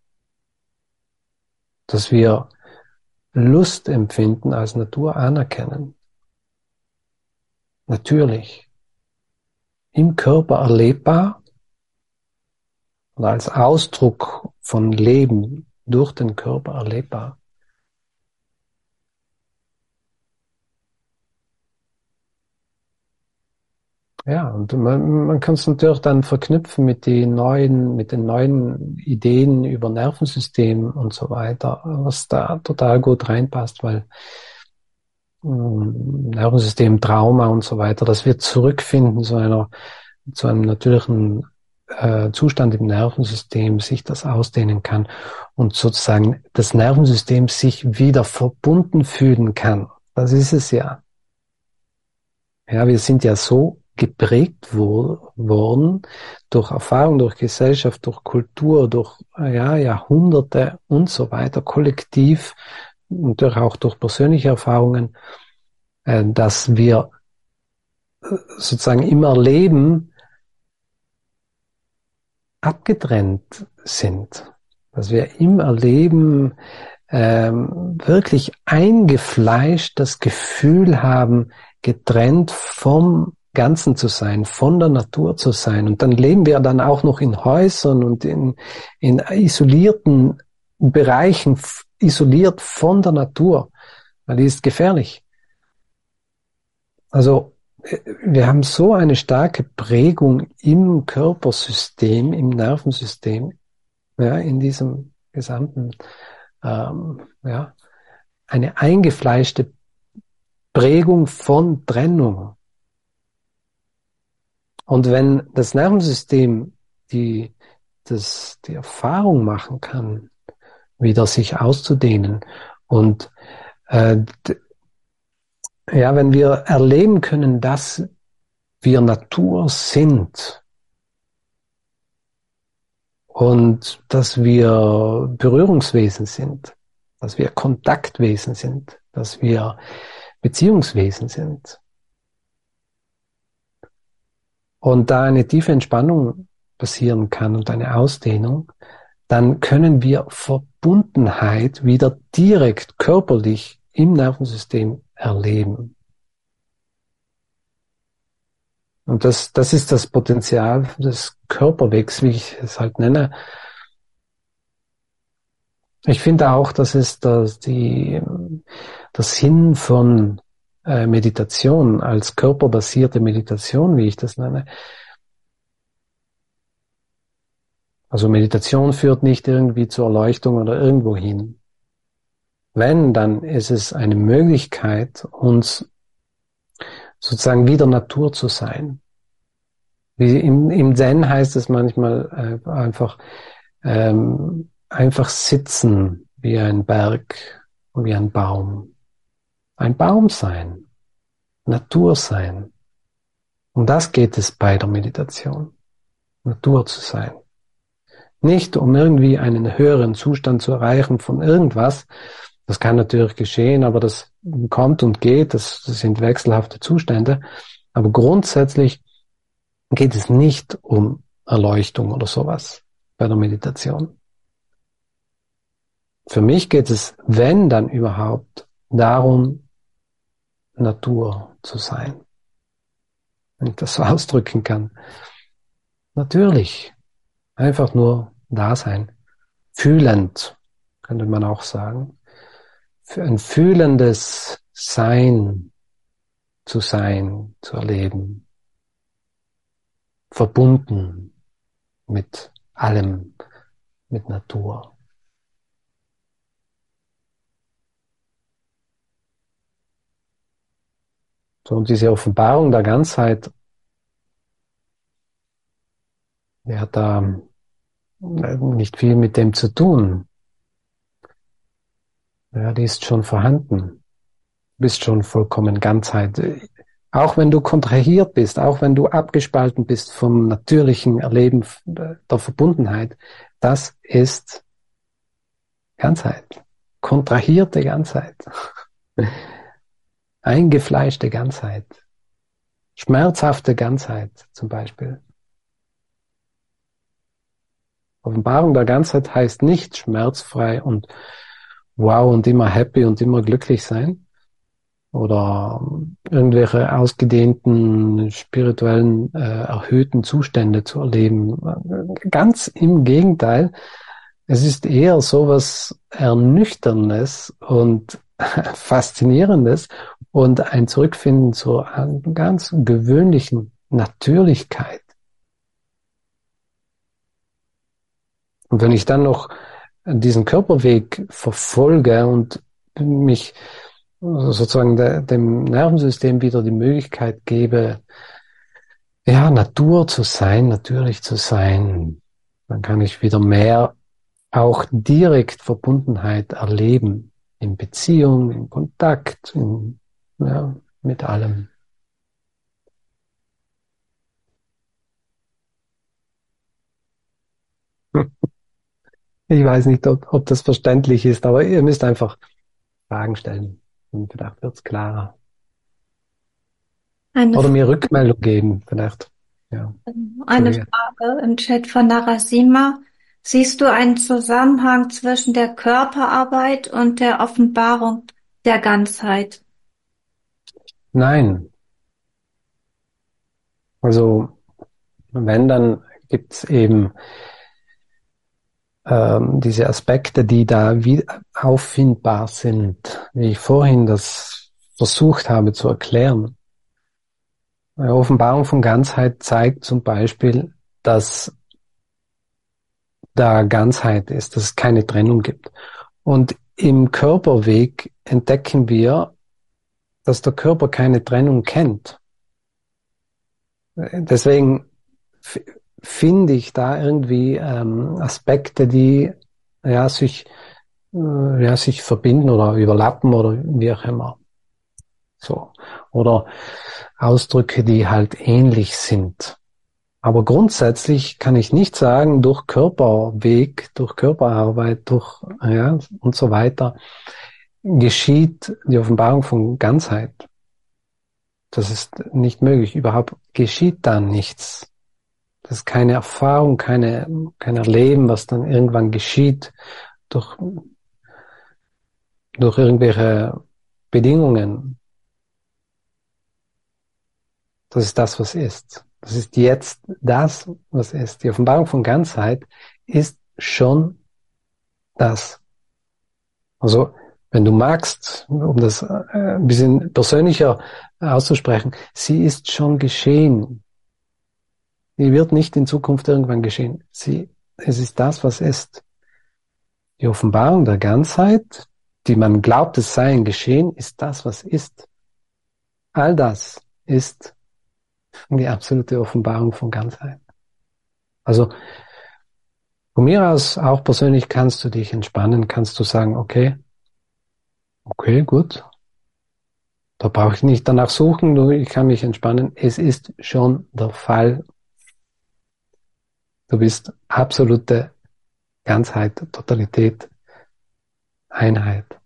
Dass wir Lust empfinden als Natur anerkennen. Natürlich. Im Körper erlebbar und als Ausdruck von Leben durch den Körper erlebbar. Ja, und man, man kann es natürlich dann verknüpfen mit den neuen, mit den neuen Ideen über Nervensystem und so weiter, was da total gut reinpasst, weil ähm, Nervensystem, Trauma und so weiter, dass wir zurückfinden zu einer, zu einem natürlichen äh, Zustand im Nervensystem, sich das ausdehnen kann und sozusagen das Nervensystem sich wieder verbunden fühlen kann. Das ist es ja. Ja, wir sind ja so geprägt wo, worden durch Erfahrung, durch Gesellschaft, durch Kultur, durch ja, Jahrhunderte und so weiter, kollektiv, natürlich auch durch persönliche Erfahrungen, äh, dass wir sozusagen im Erleben abgetrennt sind, dass wir im Erleben ähm, wirklich eingefleischt das Gefühl haben, getrennt vom Ganzen zu sein, von der Natur zu sein. Und dann leben wir dann auch noch in Häusern und in, in isolierten Bereichen, isoliert von der Natur, weil die ist gefährlich. Also wir haben so eine starke Prägung im Körpersystem, im Nervensystem, ja, in diesem gesamten, ähm, ja, eine eingefleischte Prägung von Trennung. Und wenn das Nervensystem die, das, die Erfahrung machen kann, wieder sich auszudehnen und äh, ja, wenn wir erleben können, dass wir Natur sind und dass wir Berührungswesen sind, dass wir Kontaktwesen sind, dass wir Beziehungswesen sind. Und da eine tiefe Entspannung passieren kann und eine Ausdehnung, dann können wir Verbundenheit wieder direkt körperlich im Nervensystem erleben. Und das, das ist das Potenzial des Körperwegs, wie ich es halt nenne. Ich finde auch, dass es das, die, der Sinn von äh, Meditation als körperbasierte Meditation, wie ich das nenne. Also Meditation führt nicht irgendwie zur Erleuchtung oder irgendwo hin. Wenn, dann ist es eine Möglichkeit, uns sozusagen wieder Natur zu sein. Wie im, im Zen heißt es manchmal äh, einfach, ähm, einfach sitzen wie ein Berg und wie ein Baum. ein Baum sein, Natur sein. Um das geht es bei der Meditation, Natur zu sein. Nicht um irgendwie einen höheren Zustand zu erreichen von irgendwas. Das kann natürlich geschehen, aber das kommt und geht, das, das sind wechselhafte Zustände. Aber grundsätzlich geht es nicht um Erleuchtung oder sowas bei der Meditation. Für mich geht es, wenn dann überhaupt, darum, Natur zu sein. Wenn ich das so ausdrücken kann. Natürlich. Einfach nur da sein. Fühlend, könnte man auch sagen. Für ein fühlendes Sein zu sein, zu erleben. Verbunden mit allem, mit Natur. So, und diese Offenbarung der Ganzheit, die hat da nicht viel mit dem zu tun. Ja, die ist schon vorhanden. Du bist schon vollkommen Ganzheit. Auch wenn du kontrahiert bist, auch wenn du abgespalten bist vom natürlichen Erleben der Verbundenheit, das ist Ganzheit. Kontrahierte Ganzheit. Eingefleischte Ganzheit. Schmerzhafte Ganzheit zum Beispiel. Offenbarung der Ganzheit heißt nicht schmerzfrei und wow und immer happy und immer glücklich sein oder irgendwelche ausgedehnten, spirituellen, äh, erhöhten Zustände zu erleben. Ganz im Gegenteil. Es ist eher so was Ernüchterndes und Faszinierendes und ein Zurückfinden zu einer ganz gewöhnlichen Natürlichkeit. Und wenn ich dann noch diesen Körperweg verfolge und mich sozusagen de, dem Nervensystem wieder die Möglichkeit gebe, ja, Natur zu sein, natürlich zu sein, dann kann ich wieder mehr auch direkt Verbundenheit erleben, in Beziehung, in Kontakt, in, ja, mit allem. Ich weiß nicht, ob, ob das verständlich ist, aber ihr müsst einfach Fragen stellen und vielleicht wird's klarer. Eine, Oder mir Rückmeldung geben, vielleicht. Ja, eine Entschuldige. Frage im Chat von Narasima. Siehst du einen Zusammenhang zwischen der Körperarbeit und der Offenbarung der Ganzheit? Nein. Also, wenn, dann gibt's eben ähm, diese Aspekte, die da wie auffindbar sind, wie ich vorhin das versucht habe zu erklären. Eine Offenbarung von Ganzheit zeigt zum Beispiel, dass da Ganzheit ist, dass es keine Trennung gibt. Und im Körperweg entdecken wir, dass der Körper keine Trennung kennt. Deswegen finde ich da irgendwie ähm, Aspekte, die ja sich äh, ja sich verbinden oder überlappen oder wie auch immer. So. Oder Ausdrücke, die halt ähnlich sind. Aber grundsätzlich kann ich nicht sagen, durch Körperweg, durch Körperarbeit, durch, ja, und so weiter, geschieht die Offenbarung von Ganzheit. Das ist nicht möglich. Überhaupt geschieht da nichts. Das ist keine Erfahrung, keine, kein Erleben, was dann irgendwann geschieht durch, durch irgendwelche Bedingungen. Das ist das, was ist. Das ist jetzt das, was ist. Die Offenbarung von Ganzheit ist schon das. Also, wenn du magst, um das ein bisschen persönlicher auszusprechen, sie ist schon geschehen. Sie wird nicht in Zukunft irgendwann geschehen. Sie, es ist das, was ist. Die Offenbarung der Ganzheit, die man glaubt, es sei ein Geschehen, ist das, was ist. All das ist die absolute Offenbarung von Ganzheit. Also von mir aus, auch persönlich, kannst du dich entspannen, kannst du sagen, okay, okay, gut. Da brauche ich nicht danach suchen, nur ich kann mich entspannen. Es ist schon der Fall. Du bist absolute Ganzheit, Totalität, Einheit.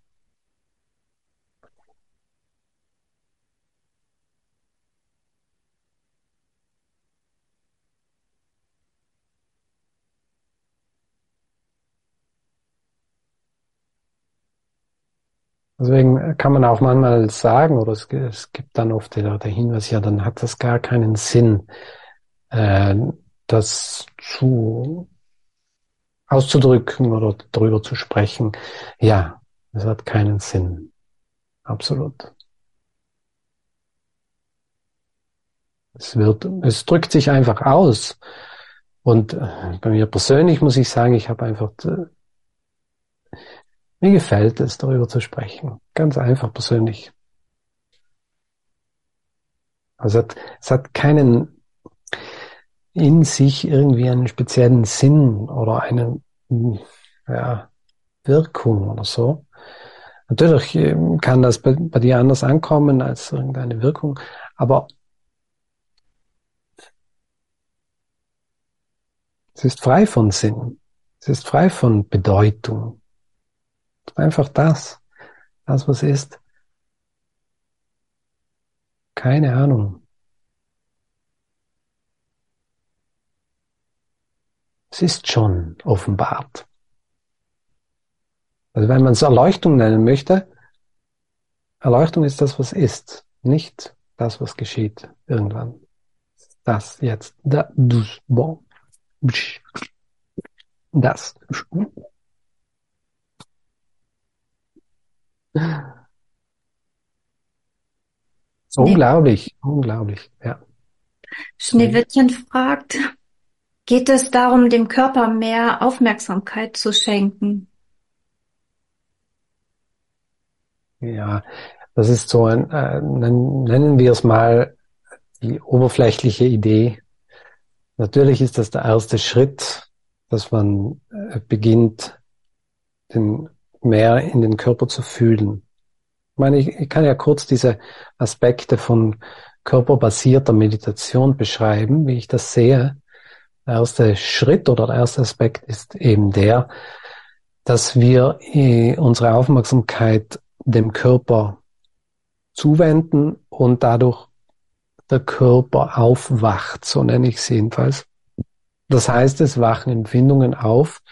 Deswegen kann man auch manchmal sagen, oder es, es gibt dann oft der, der Hinweis, ja, dann hat das gar keinen Sinn, äh, das zu auszudrücken oder darüber zu sprechen. Ja, es hat keinen Sinn. Absolut. Es wird, es drückt sich einfach aus. Und äh, bei mir persönlich muss ich sagen, ich habe einfach, äh, mir gefällt es, darüber zu sprechen. Ganz einfach persönlich. Also es hat, es hat keinen in sich irgendwie einen speziellen Sinn oder eine, ja, Wirkung oder so. Natürlich ähm, kann das bei, bei dir anders ankommen als irgendeine Wirkung, aber es ist frei von Sinn. Es ist frei von Bedeutung. Einfach das, das was ist. Keine Ahnung. Es ist schon offenbart. Also wenn man es Erleuchtung nennen möchte, Erleuchtung ist das, was ist, nicht das, was geschieht irgendwann. Das jetzt, da, dus, bon, das. Schnee Unglaublich, unglaublich, ja. Schneewittchen fragt, geht es darum, dem Körper mehr Aufmerksamkeit zu schenken? Ja, das ist so ein, äh, nennen wir es mal die oberflächliche Idee. Natürlich ist das der erste Schritt, dass man äh, beginnt, den, mehr in den Körper zu fühlen. Ich meine, ich, ich kann ja kurz diese Aspekte von körperbasierter Meditation beschreiben, wie ich das sehe. Der erste Schritt oder der erste Aspekt ist eben der, dass wir äh, unsere Aufmerksamkeit dem Körper zuwenden und dadurch der Körper aufwacht, so nenne ich es jedenfalls. Das heißt, es wachen Empfindungen auf.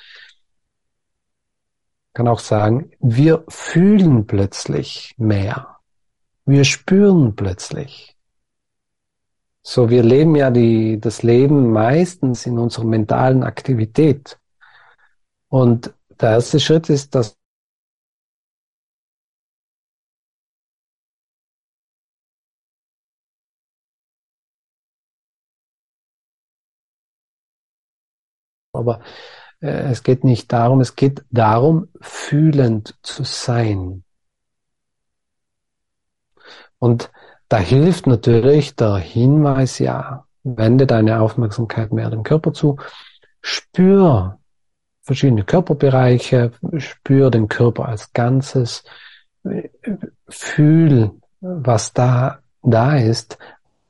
Ich kann auch sagen, wir fühlen plötzlich mehr. Wir spüren plötzlich. So, wir leben ja die, das Leben meistens in unserer mentalen Aktivität. Und der erste Schritt ist, dass aber äh, es geht nicht darum, es geht darum, fühlend zu sein. Und da hilft natürlich der Hinweis, ja, wende deine Aufmerksamkeit mehr dem Körper zu, spür verschiedene Körperbereiche, spür den Körper als Ganzes, fühl, was da, da ist,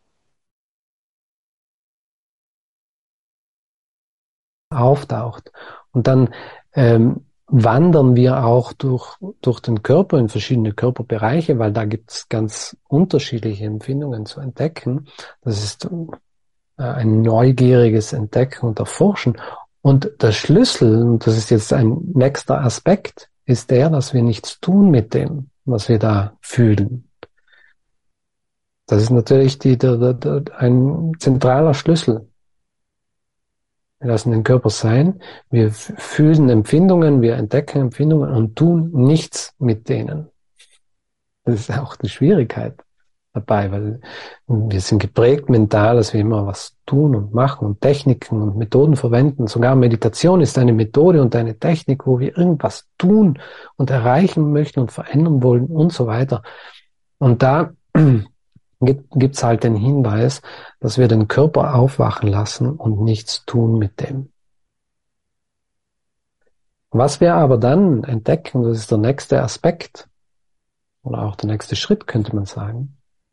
auftaucht. Und dann ähm, wandern wir auch durch, durch den Körper in verschiedene Körperbereiche, weil da gibt es ganz unterschiedliche Empfindungen zu entdecken. Das ist äh, ein neugieriges Entdecken und Erforschen. Und der Schlüssel, und das ist jetzt ein nächster Aspekt, ist der, dass wir nichts tun mit dem, was wir da fühlen. Das ist natürlich die, der, der, der, ein zentraler Schlüssel. Wir lassen den Körper sein, wir fühlen Empfindungen, wir entdecken Empfindungen und tun nichts mit denen. Das ist auch die Schwierigkeit dabei, weil wir sind geprägt mental, dass wir immer was tun und machen und Techniken und Methoden verwenden. Sogar Meditation ist eine Methode und eine Technik, wo wir irgendwas tun und erreichen möchten und verändern wollen und so weiter. Und da gibt es halt den Hinweis, dass wir den Körper aufwachen lassen und nichts tun mit dem. Was wir aber dann entdecken, das ist der nächste Aspekt, oder auch der nächste Schritt, könnte man sagen,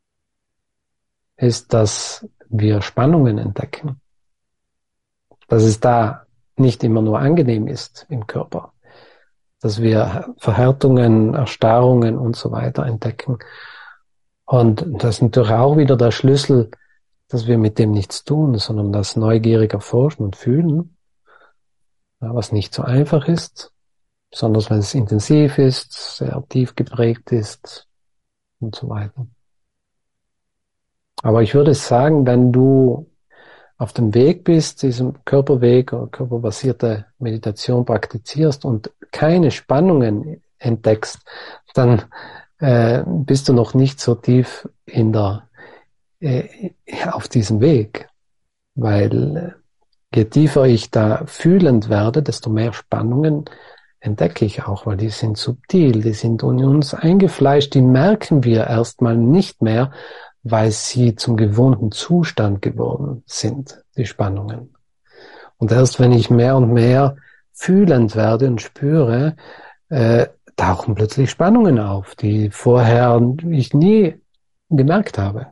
ist, dass wir Spannungen entdecken. Dass es da nicht immer nur angenehm ist im Körper. Dass wir Verhärtungen, Erstarrungen und so weiter entdecken. Und das ist natürlich auch wieder der Schlüssel, dass wir mit dem nichts tun, sondern das neugierig erforschen und fühlen, was nicht so einfach ist, besonders wenn es intensiv ist, sehr tief geprägt ist und so weiter. Aber ich würde sagen, wenn du auf dem Weg bist, diesem Körperweg oder körperbasierte Meditation praktizierst und keine Spannungen entdeckst, dann äh, bist du noch nicht so tief in der äh, auf diesem Weg, weil je tiefer ich da fühlend werde, desto mehr Spannungen entdecke ich auch, weil die sind subtil, die sind in uns eingefleischt, die merken wir erstmal nicht mehr, weil sie zum gewohnten Zustand geworden sind, die Spannungen. Und erst wenn ich mehr und mehr fühlend werde und spüre, äh, tauchen plötzlich Spannungen auf, die vorher ich nie gemerkt habe.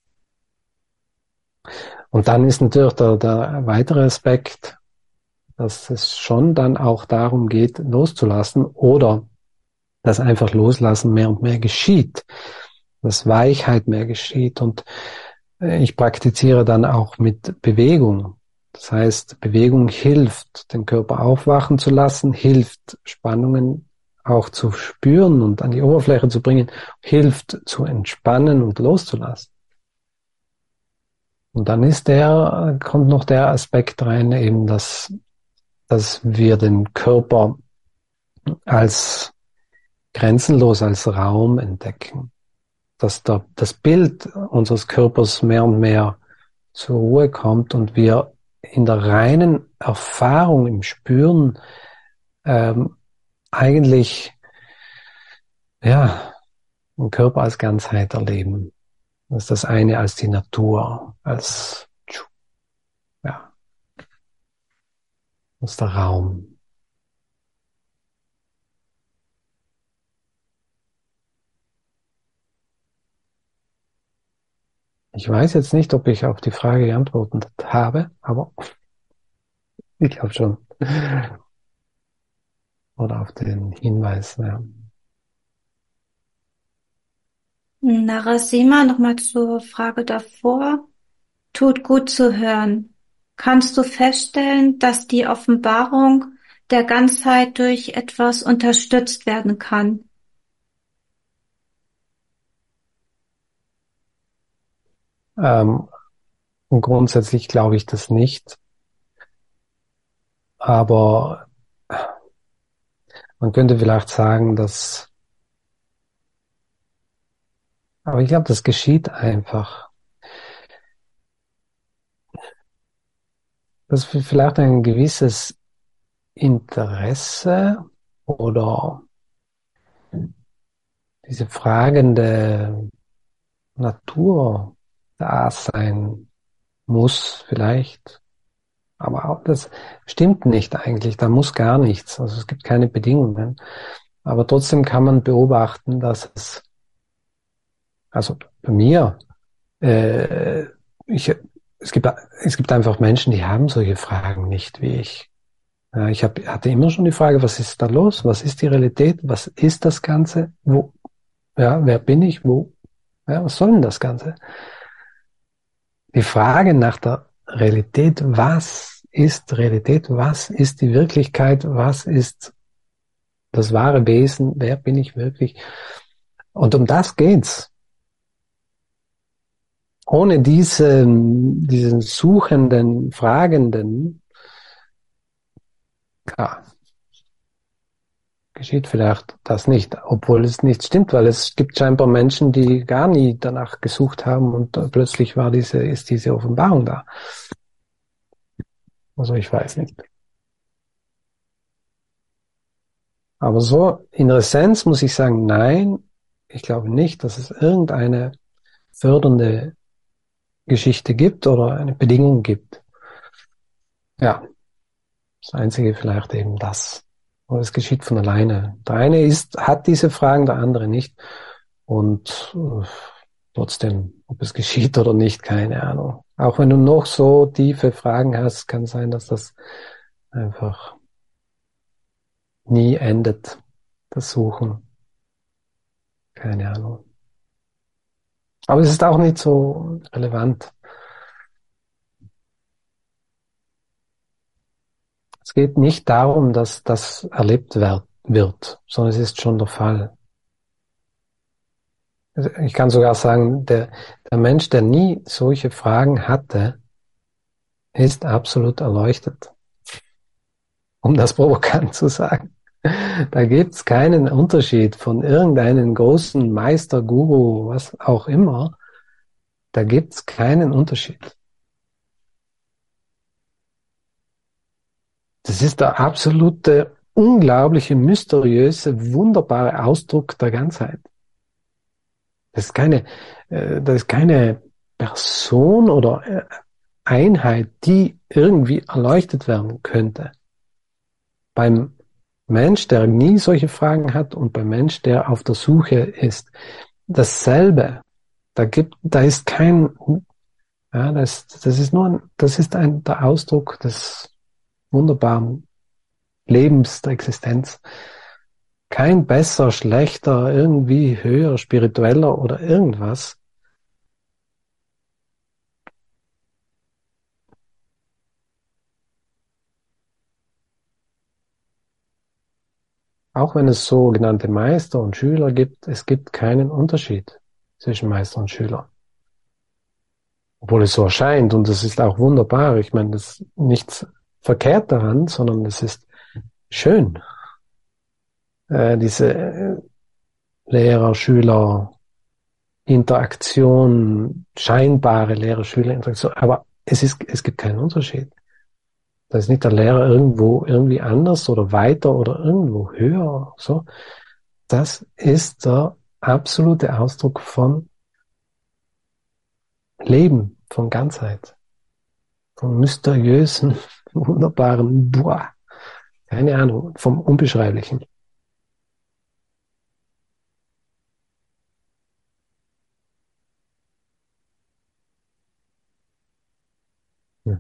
Und dann ist natürlich der, der weitere Aspekt, dass es schon dann auch darum geht, loszulassen oder dass einfach Loslassen mehr und mehr geschieht, dass Weichheit mehr geschieht. Und ich praktiziere dann auch mit Bewegung. Das heißt, Bewegung hilft, den Körper aufwachen zu lassen, hilft, Spannungen auch zu spüren und an die Oberfläche zu bringen, hilft zu entspannen und loszulassen. Und dann ist der, kommt noch der Aspekt rein, eben, dass, dass wir den Körper als grenzenlos, als Raum entdecken. Dass der, das Bild unseres Körpers mehr und mehr zur Ruhe kommt und wir in der reinen Erfahrung, im Spüren, ähm, eigentlich, ja, den Körper als Ganzheit erleben. Das ist das eine als die Natur, als, ja, als der Raum. Ich weiß jetzt nicht, ob ich auf die Frage geantwortet habe, aber ich glaube schon. Oder auf den Hinweis, ja. Narasima, nochmal zur Frage davor. Tut gut zu hören. Kannst du feststellen, dass die Offenbarung der Ganzheit durch etwas unterstützt werden kann? Ähm, und grundsätzlich glaube ich das nicht. Aber man könnte vielleicht sagen, dass, aber ich glaube, das geschieht einfach. Dass vielleicht ein gewisses Interesse oder diese fragende Natur da sein muss vielleicht. Aber auch das stimmt nicht eigentlich. Da muss gar nichts. Also es gibt keine Bedingungen. Aber trotzdem kann man beobachten, dass es, also bei mir, äh, ich, es gibt, es gibt einfach Menschen, die haben solche Fragen nicht wie ich. Ja, ich hab, hatte immer schon die Frage, was ist da los? Was ist die Realität? Was ist das Ganze? Wo, ja, wer bin ich? Wo? Ja, was soll denn das Ganze? Die Frage nach der Realität, was ist Realität? Was ist die Wirklichkeit? Was ist das wahre Wesen? Wer bin ich wirklich? Und um das geht's. Ohne diesen, diesen suchenden, fragenden, ja, geschieht vielleicht das nicht, obwohl es nicht stimmt, weil es gibt scheinbar Menschen, die gar nie danach gesucht haben und plötzlich war diese, ist diese Offenbarung da. Also ich weiß nicht. Aber so in der Essenz muss ich sagen, nein, ich glaube nicht, dass es irgendeine fördernde Geschichte gibt oder eine Bedingung gibt. Ja, das Einzige vielleicht eben das. Aber es geschieht von alleine. Der eine ist, hat diese Fragen, der andere nicht. Und äh, trotzdem, ob es geschieht oder nicht, keine Ahnung. Auch wenn du noch so tiefe Fragen hast, kann sein, dass das einfach nie endet, das Suchen. Keine Ahnung. Aber es ist auch nicht so relevant. Es geht nicht darum, dass das erlebt wird, sondern es ist schon der Fall. Ich kann sogar sagen, der, der Mensch, der nie solche Fragen hatte, ist absolut erleuchtet. Um das provokant zu sagen. Da gibt's keinen Unterschied von irgendeinem großen Meister, Guru, was auch immer. Da gibt's keinen Unterschied. Das ist der absolute, unglaubliche, mysteriöse, wunderbare Ausdruck der Ganzheit. Das ist keine, äh, das ist keine Person oder äh, Einheit, die irgendwie erleuchtet werden könnte. Beim Mensch, der nie solche Fragen hat, und beim Mensch, der auf der Suche ist, dasselbe. Da gibt, da ist kein, ja, das, das ist nur, ein, das ist ein, der Ausdruck des wunderbaren Lebens, der Existenz. Kein besser, schlechter, irgendwie höher, spiritueller oder irgendwas. Auch wenn es sogenannte Meister und Schüler gibt, es gibt keinen Unterschied zwischen Meister und Schüler. Obwohl es so erscheint, und das ist auch wunderbar. Ich meine, das ist nichts verkehrt daran, sondern es ist schön. Äh, diese Lehrer-Schüler-Interaktion, scheinbare Lehrer-Schüler-Interaktion, aber es ist, es gibt keinen Unterschied. Da ist nicht der Lehrer irgendwo irgendwie anders oder weiter oder irgendwo höher, so. Das ist der absolute Ausdruck von Leben, von Ganzheit, vom mysteriösen, wunderbaren, boah, keine Ahnung, vom Unbeschreiblichen. Hm.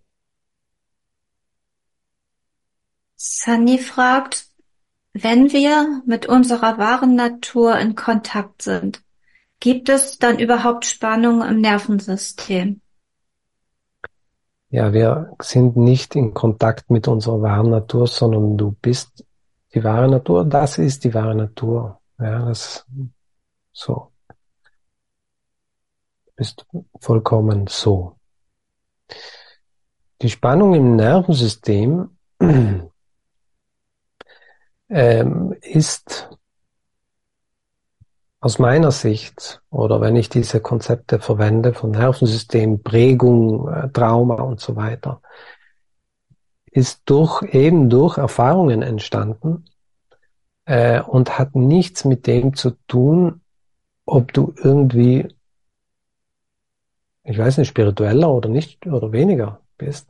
Sunny fragt, wenn wir mit unserer wahren Natur in Kontakt sind, gibt es dann überhaupt Spannung im Nervensystem? Ja, wir sind nicht in Kontakt mit unserer wahren Natur, sondern du bist die wahre Natur, das ist die wahre Natur. Ja, das so. Du bist vollkommen so. Die Spannung im Nervensystem ähm, ist aus meiner Sicht, oder wenn ich diese Konzepte verwende von Nervensystem, Prägung, äh, Trauma und so weiter, ist durch eben durch Erfahrungen entstanden äh, und hat nichts mit dem zu tun, ob du irgendwie, ich weiß nicht, spiritueller oder nicht oder weniger bist.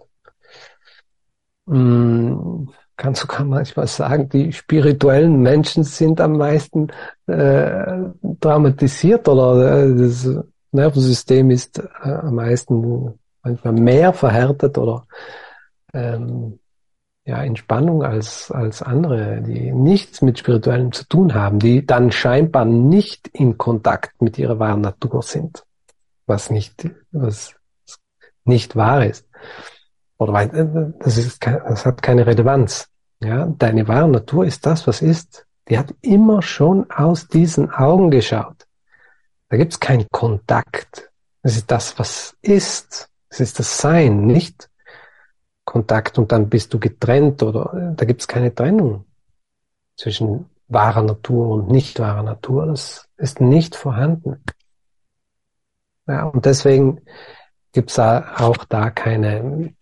Mm, kann sogar manchmal sagen, die spirituellen Menschen sind am meisten äh, traumatisiert, oder äh, das Nervensystem ist äh, am meisten manchmal mehr verhärtet oder ähm, ja, in Spannung als, als andere, die nichts mit Spirituellem zu tun haben, die dann scheinbar nicht in Kontakt mit ihrer wahren Natur sind, was nicht, was nicht wahr ist. Oder weil, das ist, das hat keine Relevanz. Ja, deine wahre Natur ist das, was ist. Die hat immer schon aus diesen Augen geschaut. Da gibt's keinen Kontakt. Das ist das, was ist. Das ist das Sein, nicht Kontakt und dann bist du getrennt, oder da gibt's keine Trennung zwischen wahrer Natur und nicht wahrer Natur. Das ist nicht vorhanden. Ja, und deswegen gibt's auch da keine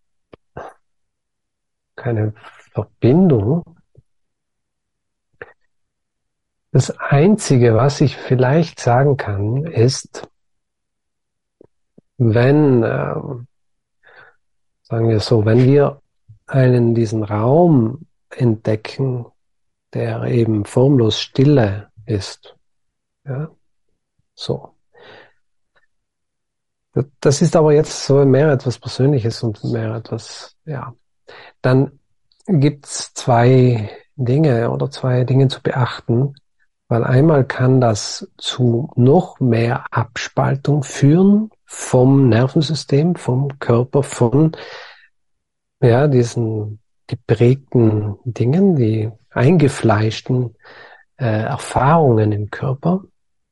keine Verbindung. Das Einzige, was ich vielleicht sagen kann, ist, wenn, äh, sagen wir so, wenn wir einen, diesen Raum entdecken, der eben formlos Stille ist, Ja, so. Das ist aber jetzt so mehr etwas Persönliches und mehr etwas, ja. Dann gibt's zwei Dinge oder zwei Dinge zu beachten, weil einmal kann das zu noch mehr Abspaltung führen vom Nervensystem, vom Körper, von, ja, diesen geprägten Dingen, die eingefleischten äh, Erfahrungen im Körper.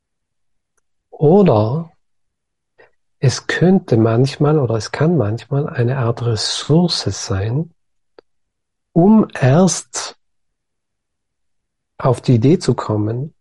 Oder es könnte manchmal oder es kann manchmal eine Art Ressource sein, um erst auf die Idee zu kommen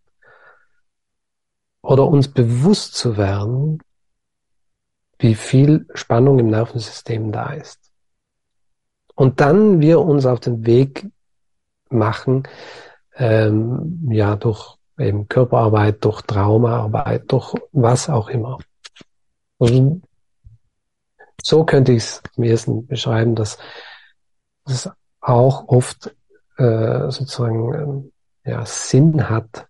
oder uns bewusst zu werden, wie viel Spannung im Nervensystem da ist. Und dann wir uns auf den Weg machen, ähm, ja, durch eben Körperarbeit, durch Traumaarbeit, durch was auch immer. Und so könnte ich es am ehesten beschreiben, dass es auch oft äh, sozusagen ähm, ja, Sinn hat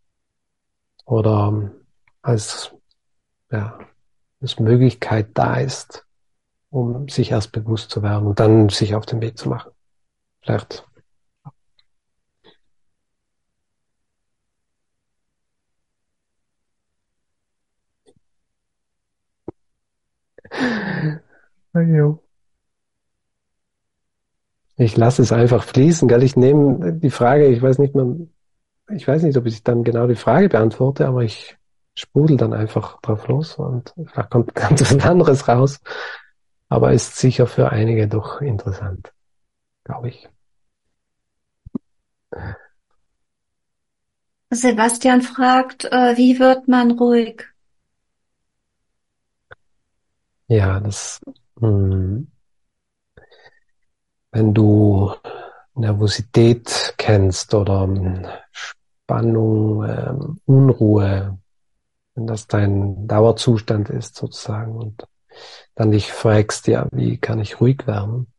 oder als, ja, als Möglichkeit da ist, um sich erst bewusst zu werden und dann sich auf den Weg zu machen. Vielleicht. Jo. Ich lasse es einfach fließen, gell? Ich nehme die Frage, ich weiß nicht mehr, ich weiß nicht, ob ich dann genau die Frage beantworte, aber ich sprudel dann einfach drauf los und vielleicht kommt ganz was anderes raus. Aber ist sicher für einige doch interessant, glaube ich. Sebastian fragt, äh, wie wird man ruhig? Ja, das, mh, wenn du Nervosität kennst oder ähm, Spannung, ähm, Unruhe, wenn das dein Dauerzustand ist sozusagen und dann dich fragst, ja, wie kann ich ruhig werden,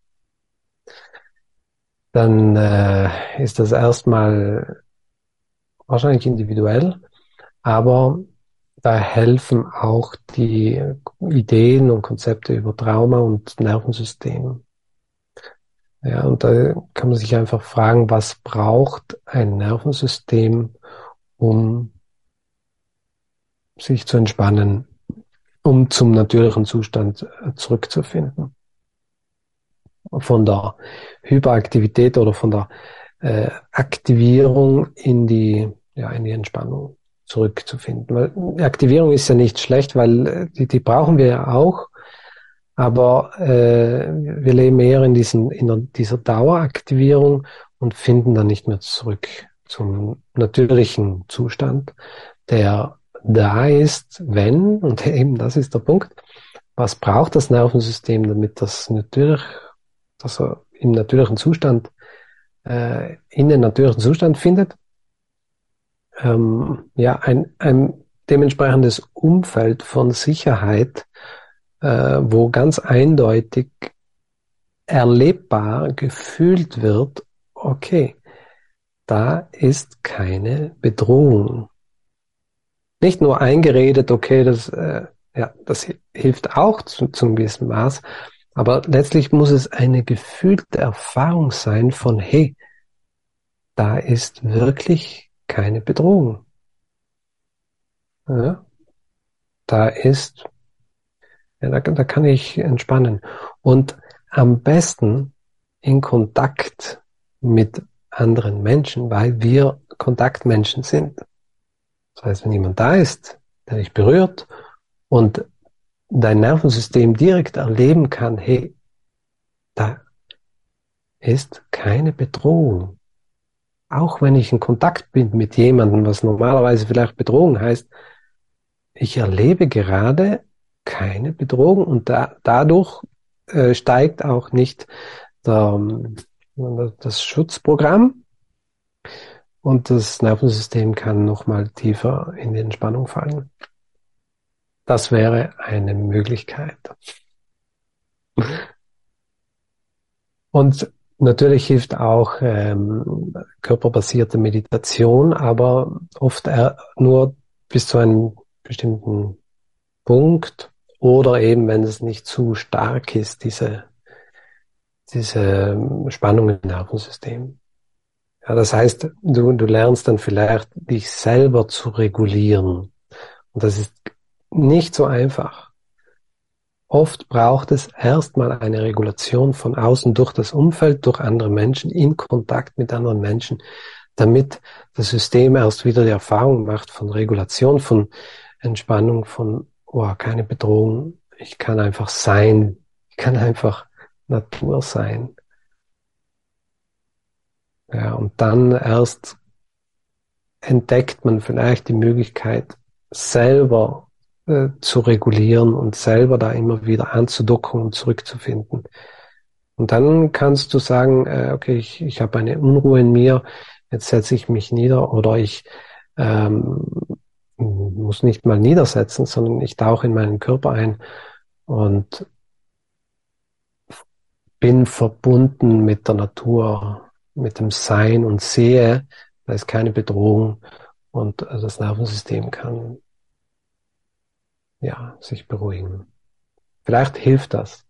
dann äh, ist das erstmal wahrscheinlich individuell, aber da helfen auch die Ideen und Konzepte über Trauma und Nervensystem. Ja, und da kann man sich einfach fragen, was braucht ein Nervensystem, um sich zu entspannen, um zum natürlichen Zustand zurückzufinden. Von der Hyperaktivität oder von der äh, Aktivierung in die, ja, in die Entspannung zurückzufinden. Weil die Aktivierung ist ja nicht schlecht, weil die, die brauchen wir ja auch, aber äh, wir leben eher in, diesen, in dieser Daueraktivierung und finden dann nicht mehr zurück zum natürlichen Zustand, der da ist, wenn, und eben das ist der Punkt, was braucht das Nervensystem, damit das natürlich, dass er im natürlichen Zustand, äh, in den natürlichen Zustand findet, ähm, ja, ein, ein dementsprechendes Umfeld von Sicherheit, äh, wo ganz eindeutig erlebbar gefühlt wird, okay, da ist keine Bedrohung. Nicht nur eingeredet, okay, das, äh, ja, das hilft auch zu, zu einem gewissen Maß, aber letztlich muss es eine gefühlte Erfahrung sein von, hey, da ist wirklich keine Bedrohung. Ja, da ist, ja, da, da kann ich entspannen. Und am besten in Kontakt mit anderen Menschen, weil wir Kontaktmenschen sind. Das heißt, wenn jemand da ist, der dich berührt und dein Nervensystem direkt erleben kann, hey, da ist keine Bedrohung. Auch wenn ich in Kontakt bin mit jemandem, was normalerweise vielleicht Bedrohung heißt, ich erlebe gerade keine Bedrohung und da, dadurch äh, steigt auch nicht der, das Schutzprogramm und das Nervensystem kann nochmal tiefer in die Entspannung fallen. Das wäre eine Möglichkeit. Und natürlich hilft auch ähm, körperbasierte Meditation, aber oft nur bis zu einem bestimmten Punkt oder eben, wenn es nicht zu stark ist, diese, diese Spannung im Nervensystem. Ja, das heißt, du, du lernst dann vielleicht, dich selber zu regulieren. Und das ist nicht so einfach. Oft braucht es erstmal eine Regulation von außen durch das Umfeld, durch andere Menschen, in Kontakt mit anderen Menschen, damit das System erst wieder die Erfahrung macht von Regulation, von Entspannung, von, oh, keine Bedrohung, ich kann einfach sein, ich kann einfach Natur sein. Ja, und dann erst entdeckt man vielleicht die Möglichkeit, selber äh, zu regulieren und selber da immer wieder anzudocken und zurückzufinden. Und dann kannst du sagen, äh, okay, ich, ich habe eine Unruhe in mir, jetzt setze ich mich nieder oder ich ähm, muss nicht mal niedersetzen, sondern ich tauche in meinen Körper ein und bin verbunden mit der Natur, mit dem Sein und sehe, da ist keine Bedrohung und das Nervensystem kann ja sich beruhigen. Vielleicht hilft das.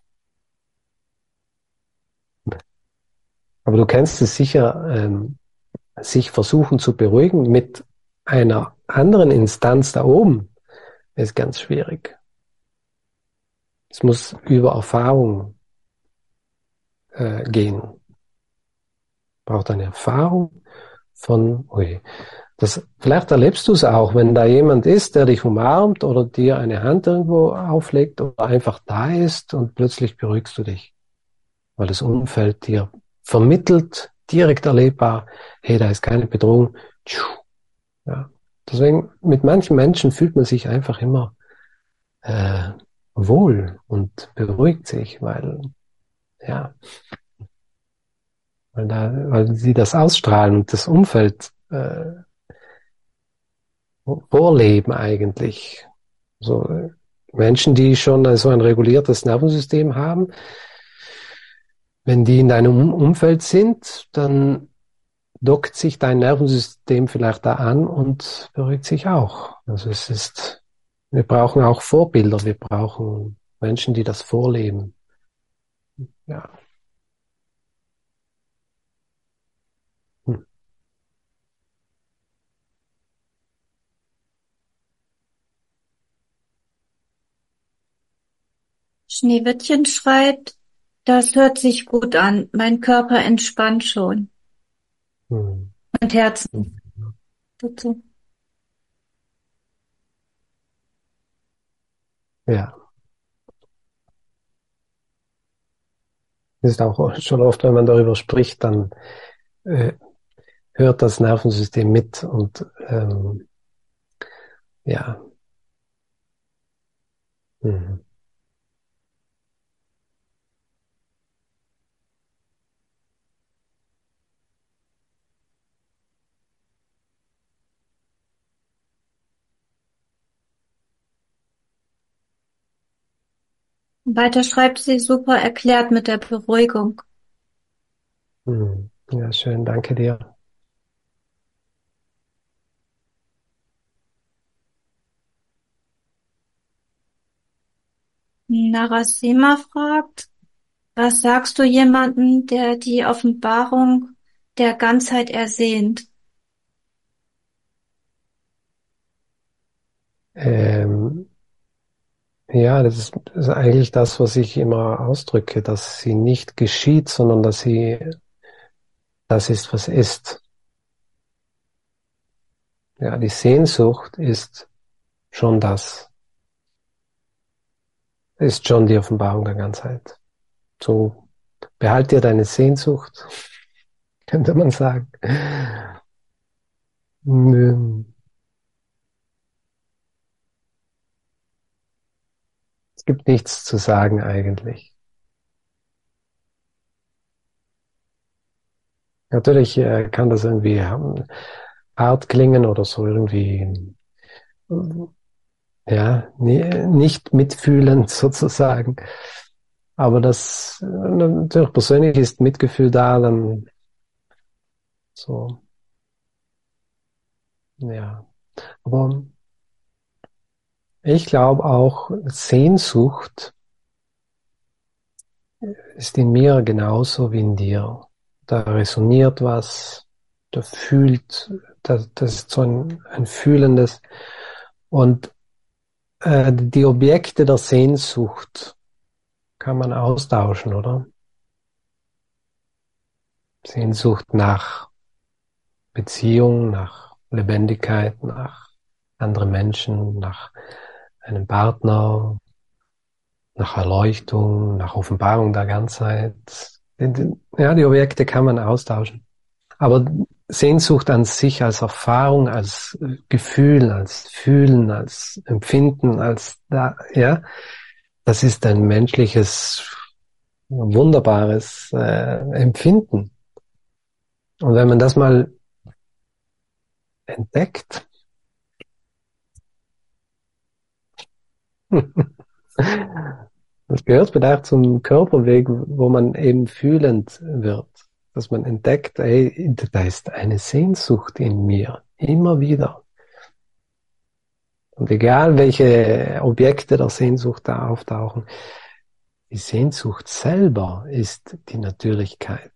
Aber du kennst es sicher, ähm, sich versuchen zu beruhigen mit einer anderen Instanz da oben ist ganz schwierig. Es muss über Erfahrung äh, gehen. Braucht eine Erfahrung von, ui, das, vielleicht erlebst du es auch, wenn da jemand ist, der dich umarmt oder dir eine Hand irgendwo auflegt oder einfach da ist und plötzlich beruhigst du dich, weil das Umfeld dir vermittelt, direkt erlebbar, hey, da ist keine Bedrohung. Ja. Deswegen, mit manchen Menschen fühlt man sich einfach immer äh, wohl und beruhigt sich, weil, ja, weil, da, weil sie das ausstrahlen und das Umfeld äh, vorleben eigentlich. So äh, Menschen, die schon so ein reguliertes Nervensystem haben, wenn die in deinem Umfeld sind, dann dockt sich dein Nervensystem vielleicht da an und beruhigt sich auch. Also es ist, wir brauchen auch Vorbilder, wir brauchen Menschen, die das vorleben. Ja. Hm. Schneewittchen schreibt, das hört sich gut an. Mein Körper entspannt schon. Hm. Und Herzen dazu. Ja, ist auch schon oft, wenn man darüber spricht, dann äh, hört das Nervensystem mit und ähm, ja. Hm. Weiter schreibt sie super erklärt mit der Beruhigung. Hm. Ja, schön, danke dir. Narasima fragt, was sagst du jemandem, der die Offenbarung der Ganzheit ersehnt? Ähm, ja, das ist, das ist eigentlich das, was ich immer ausdrücke, dass sie nicht geschieht, sondern dass sie das ist, was ist. Ja, die Sehnsucht ist schon das, ist schon die Offenbarung der Ganzheit. So, behalt dir deine Sehnsucht, könnte man sagen. Nö. Es gibt nichts zu sagen eigentlich. Natürlich äh, kann das irgendwie ähm, hart klingen oder so irgendwie, ja, nie, nicht mitfühlend sozusagen. Aber das, äh, natürlich persönlich ist Mitgefühl da, dann so, ja. Aber Ich glaube auch, Sehnsucht ist in mir genauso wie in dir. Da resoniert was, da fühlt, das, das ist so ein, ein fühlendes. Und äh, die Objekte der Sehnsucht kann man austauschen, oder? Sehnsucht nach Beziehung, nach Lebendigkeit, nach anderen Menschen, nach einem Partner, nach Erleuchtung, nach Offenbarung der Ganzheit. Ja, die Objekte kann man austauschen. Aber Sehnsucht an sich als Erfahrung, als Gefühl, als Fühlen, als Empfinden, als da, ja, das ist ein menschliches, wunderbares äh, Empfinden. Und wenn man das mal entdeckt, das gehört vielleicht zum Körperweg, wo man eben fühlend wird, dass man entdeckt, ey, da ist eine Sehnsucht in mir, immer wieder. Und egal welche Objekte der Sehnsucht da auftauchen, die Sehnsucht selber ist die Natürlichkeit,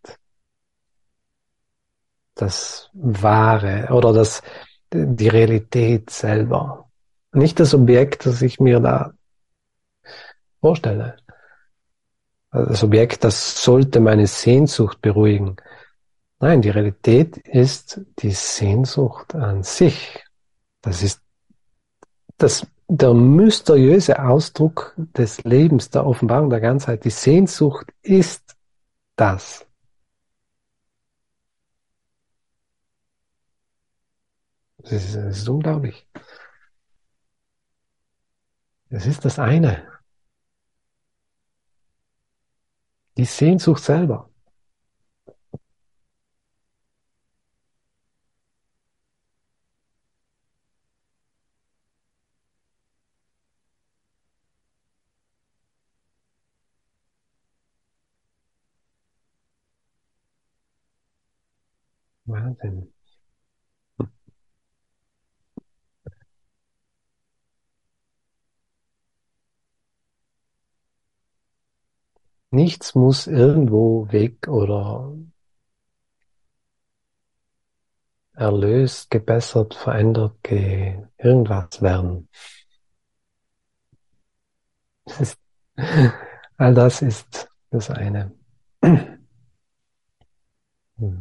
das Wahre oder das, die Realität selber. Nicht das Objekt, das ich mir da vorstelle. Das Objekt, das sollte meine Sehnsucht beruhigen. Nein, die Realität ist die Sehnsucht an sich. Das ist das, der mysteriöse Ausdruck des Lebens, der Offenbarung der Ganzheit. Die Sehnsucht ist das. Das ist, das ist unglaublich. Es ist das eine. Die Sehnsucht selber. Wahnsinn. Nichts muss irgendwo weg oder erlöst, gebessert, verändert, ge irgendwas werden. Das ist, all das ist das eine. Hm.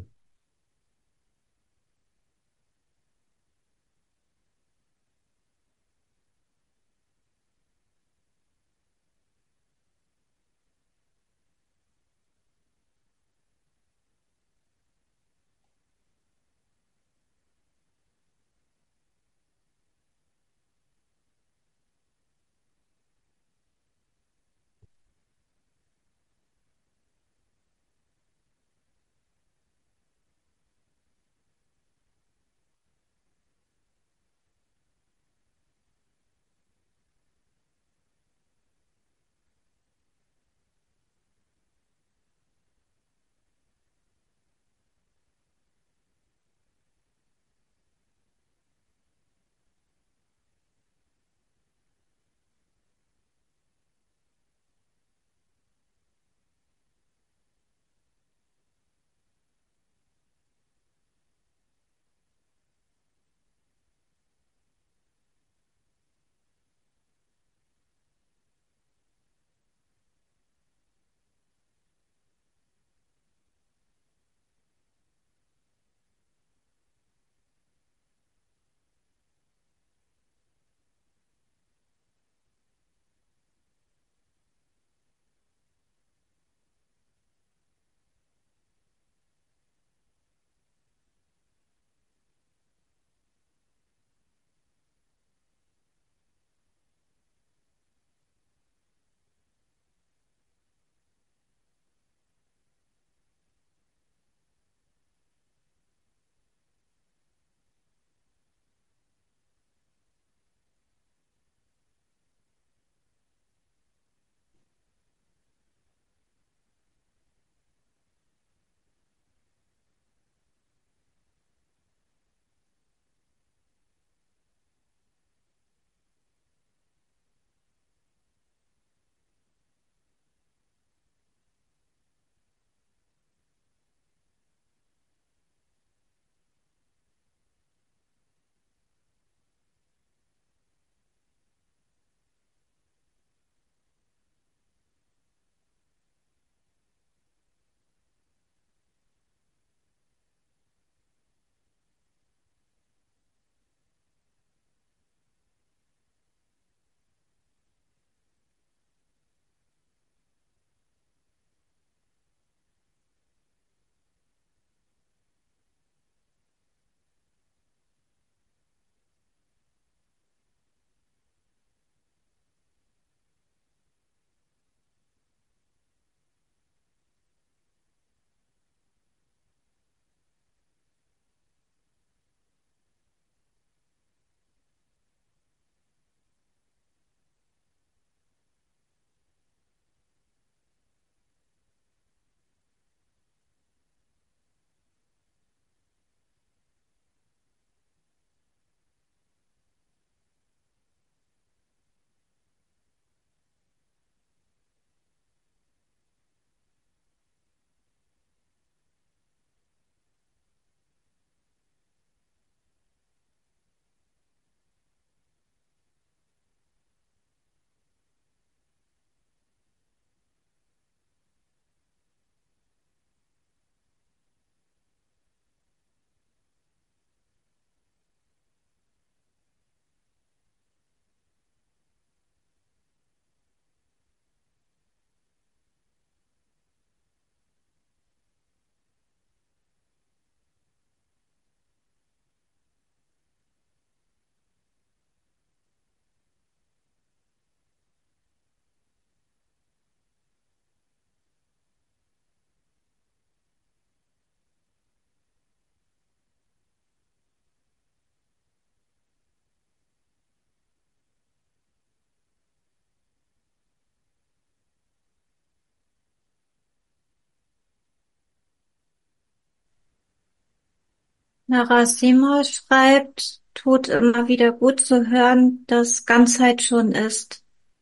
Narasimha schreibt, tut immer wieder gut zu hören, dass Ganzheit schon ist.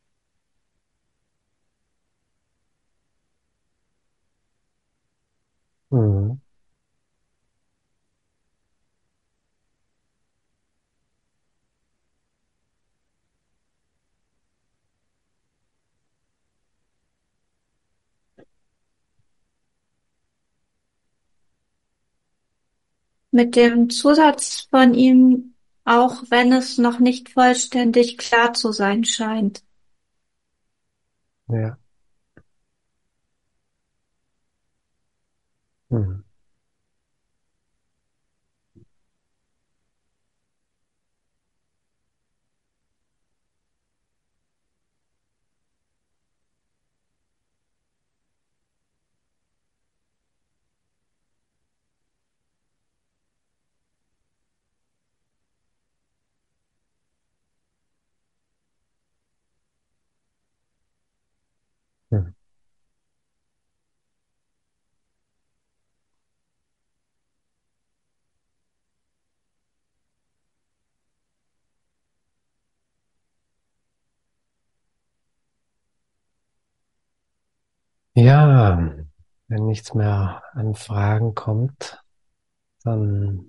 Mhm. Mit dem Zusatz von ihm, auch wenn es noch nicht vollständig klar zu sein scheint. Ja. Mhm. Mhm. Ja, wenn nichts mehr an Fragen kommt, dann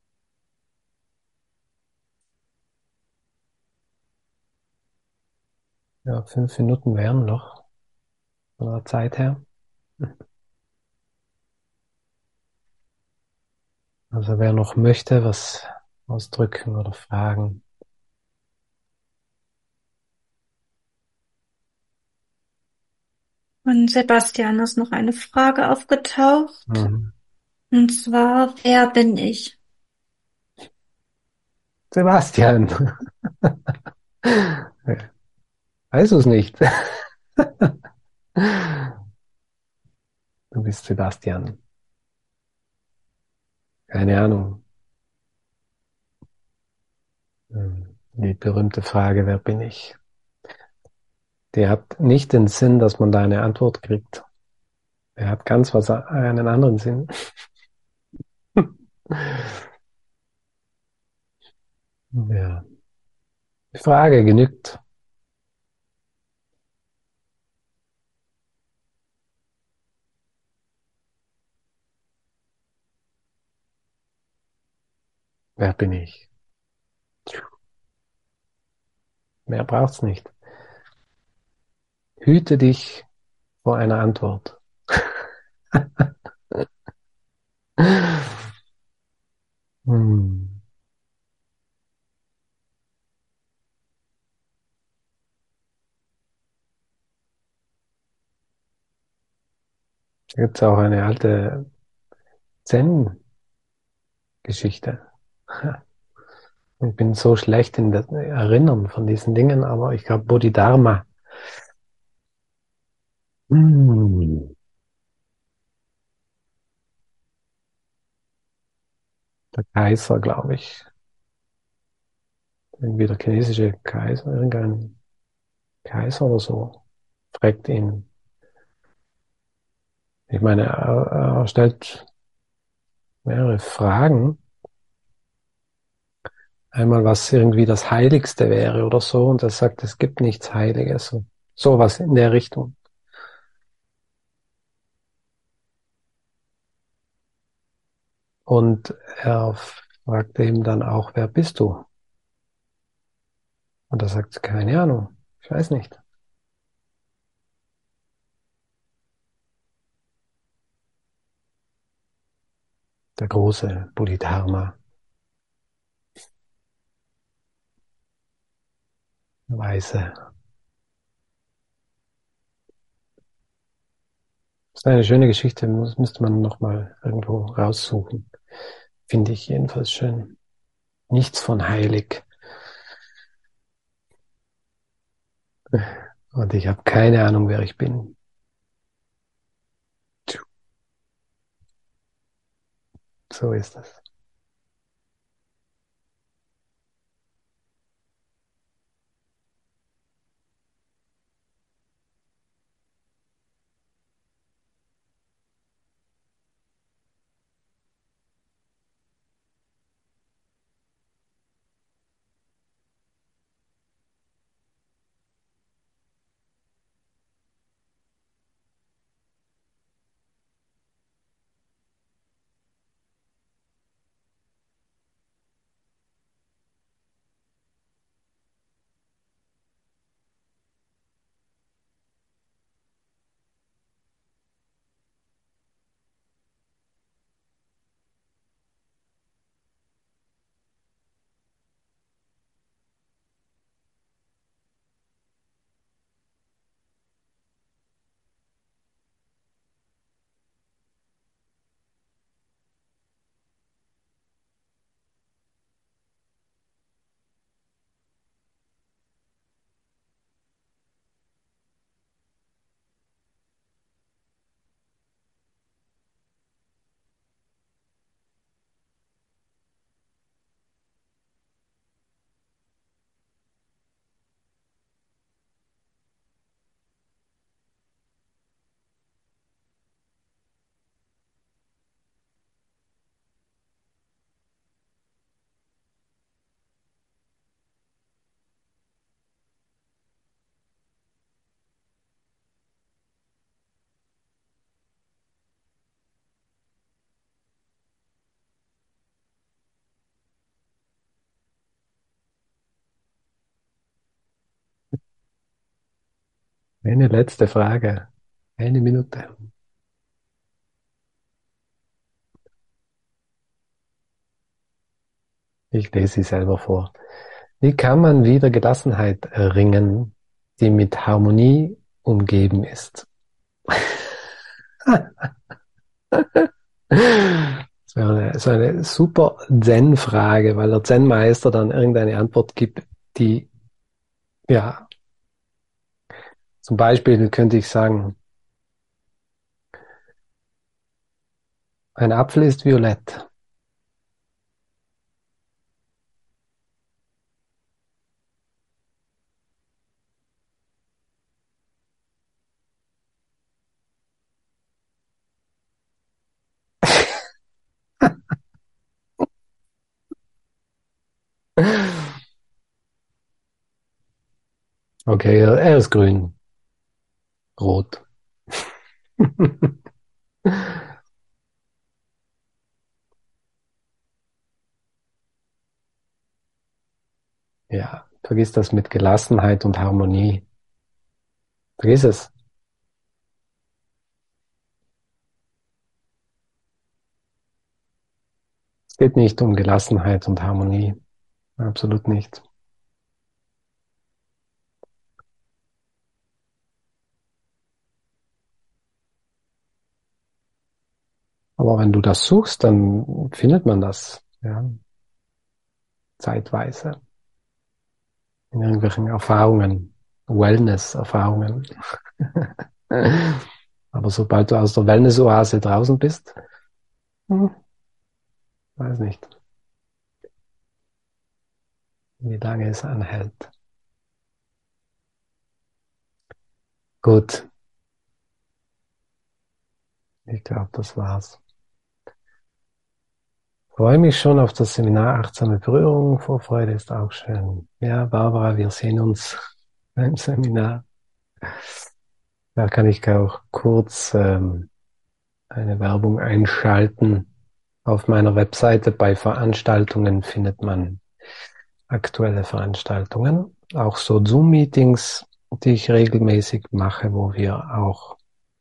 ja, fünf Minuten wären noch von der Zeit her. Also wer noch möchte, was ausdrücken oder fragen. Von Sebastian ist noch eine Frage aufgetaucht. Mhm. Und zwar, wer bin ich? Sebastian, weißt du es nicht? Du bist Sebastian. Keine Ahnung. Hm. Die berühmte Frage, wer bin ich? Die hat nicht den Sinn, dass man da eine Antwort kriegt. Er hat ganz was, einen anderen Sinn. Ja. Die Frage genügt. Wer bin ich? Mehr braucht's nicht. Hüte dich vor einer Antwort. Hm. Da gibt's auch eine alte Zen-Geschichte. Ich bin so schlecht in das Erinnern von diesen Dingen, aber ich glaube Bodhidharma. Hm. Der Kaiser, glaube ich. Irgendwie der chinesische Kaiser, irgendein Kaiser oder so, fragt ihn. Ich meine, er, er stellt mehrere Fragen. Einmal, was irgendwie das Heiligste wäre oder so, und er sagt, es gibt nichts Heiliges. So sowas in der Richtung. Und er fragte ihm dann auch, wer bist du? Und er sagt, keine Ahnung, ich weiß nicht. Der große Bodhidharma, Weise. Das ist eine schöne Geschichte, muss, müsste man nochmal irgendwo raussuchen. Finde ich jedenfalls schön. Nichts von heilig. Und ich habe keine Ahnung, wer ich bin. So ist es. Eine letzte Frage. Eine Minute. Ich lese sie selber vor. Wie kann man wieder Gelassenheit erringen, die mit Harmonie umgeben ist? Das wäre eine, so eine super Zen-Frage, weil der Zen-Meister dann irgendeine Antwort gibt, die, ja, zum Beispiel könnte ich sagen, ein Apfel ist violett. Okay, er ist grün, rot. Ja, vergiss das mit Gelassenheit und Harmonie. Vergiss es. Es geht nicht um Gelassenheit und Harmonie. Absolut nicht. Aber wenn du das suchst, dann findet man das, ja, zeitweise. In irgendwelchen Erfahrungen, Wellness-Erfahrungen. Aber sobald du aus der Wellness-Oase draußen bist, hm, weiß nicht, wie lange es anhält. Gut, ich glaube, das war's. Freue mich schon auf das Seminar Achtsame Berührung. Vorfreude ist auch schön. Ja, Barbara, wir sehen uns beim Seminar. Da kann ich auch kurz ähm, eine Werbung einschalten. Auf meiner Webseite bei Veranstaltungen findet man aktuelle Veranstaltungen, auch so Zoom-Meetings, die ich regelmäßig mache, wo wir auch,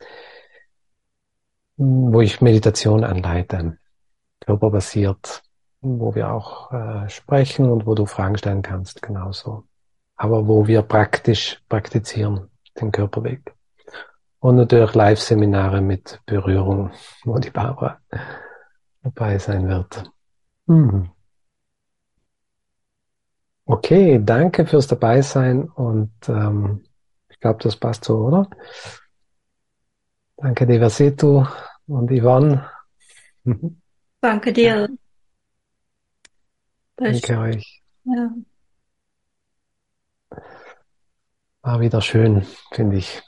wo ich Meditation anleite, körperbasiert, wo wir auch äh, sprechen und wo du Fragen stellen kannst, genauso. Aber wo wir praktisch praktizieren, den Körperweg. Und natürlich Live-Seminare mit Berührung, wo die Barbara dabei sein wird. Mhm. Okay, danke fürs Dabeisein und ähm, ich glaube, das passt so, oder? Danke, Devasetu und Yvonne. Danke dir. Danke euch. Ja. War wieder schön, finde ich.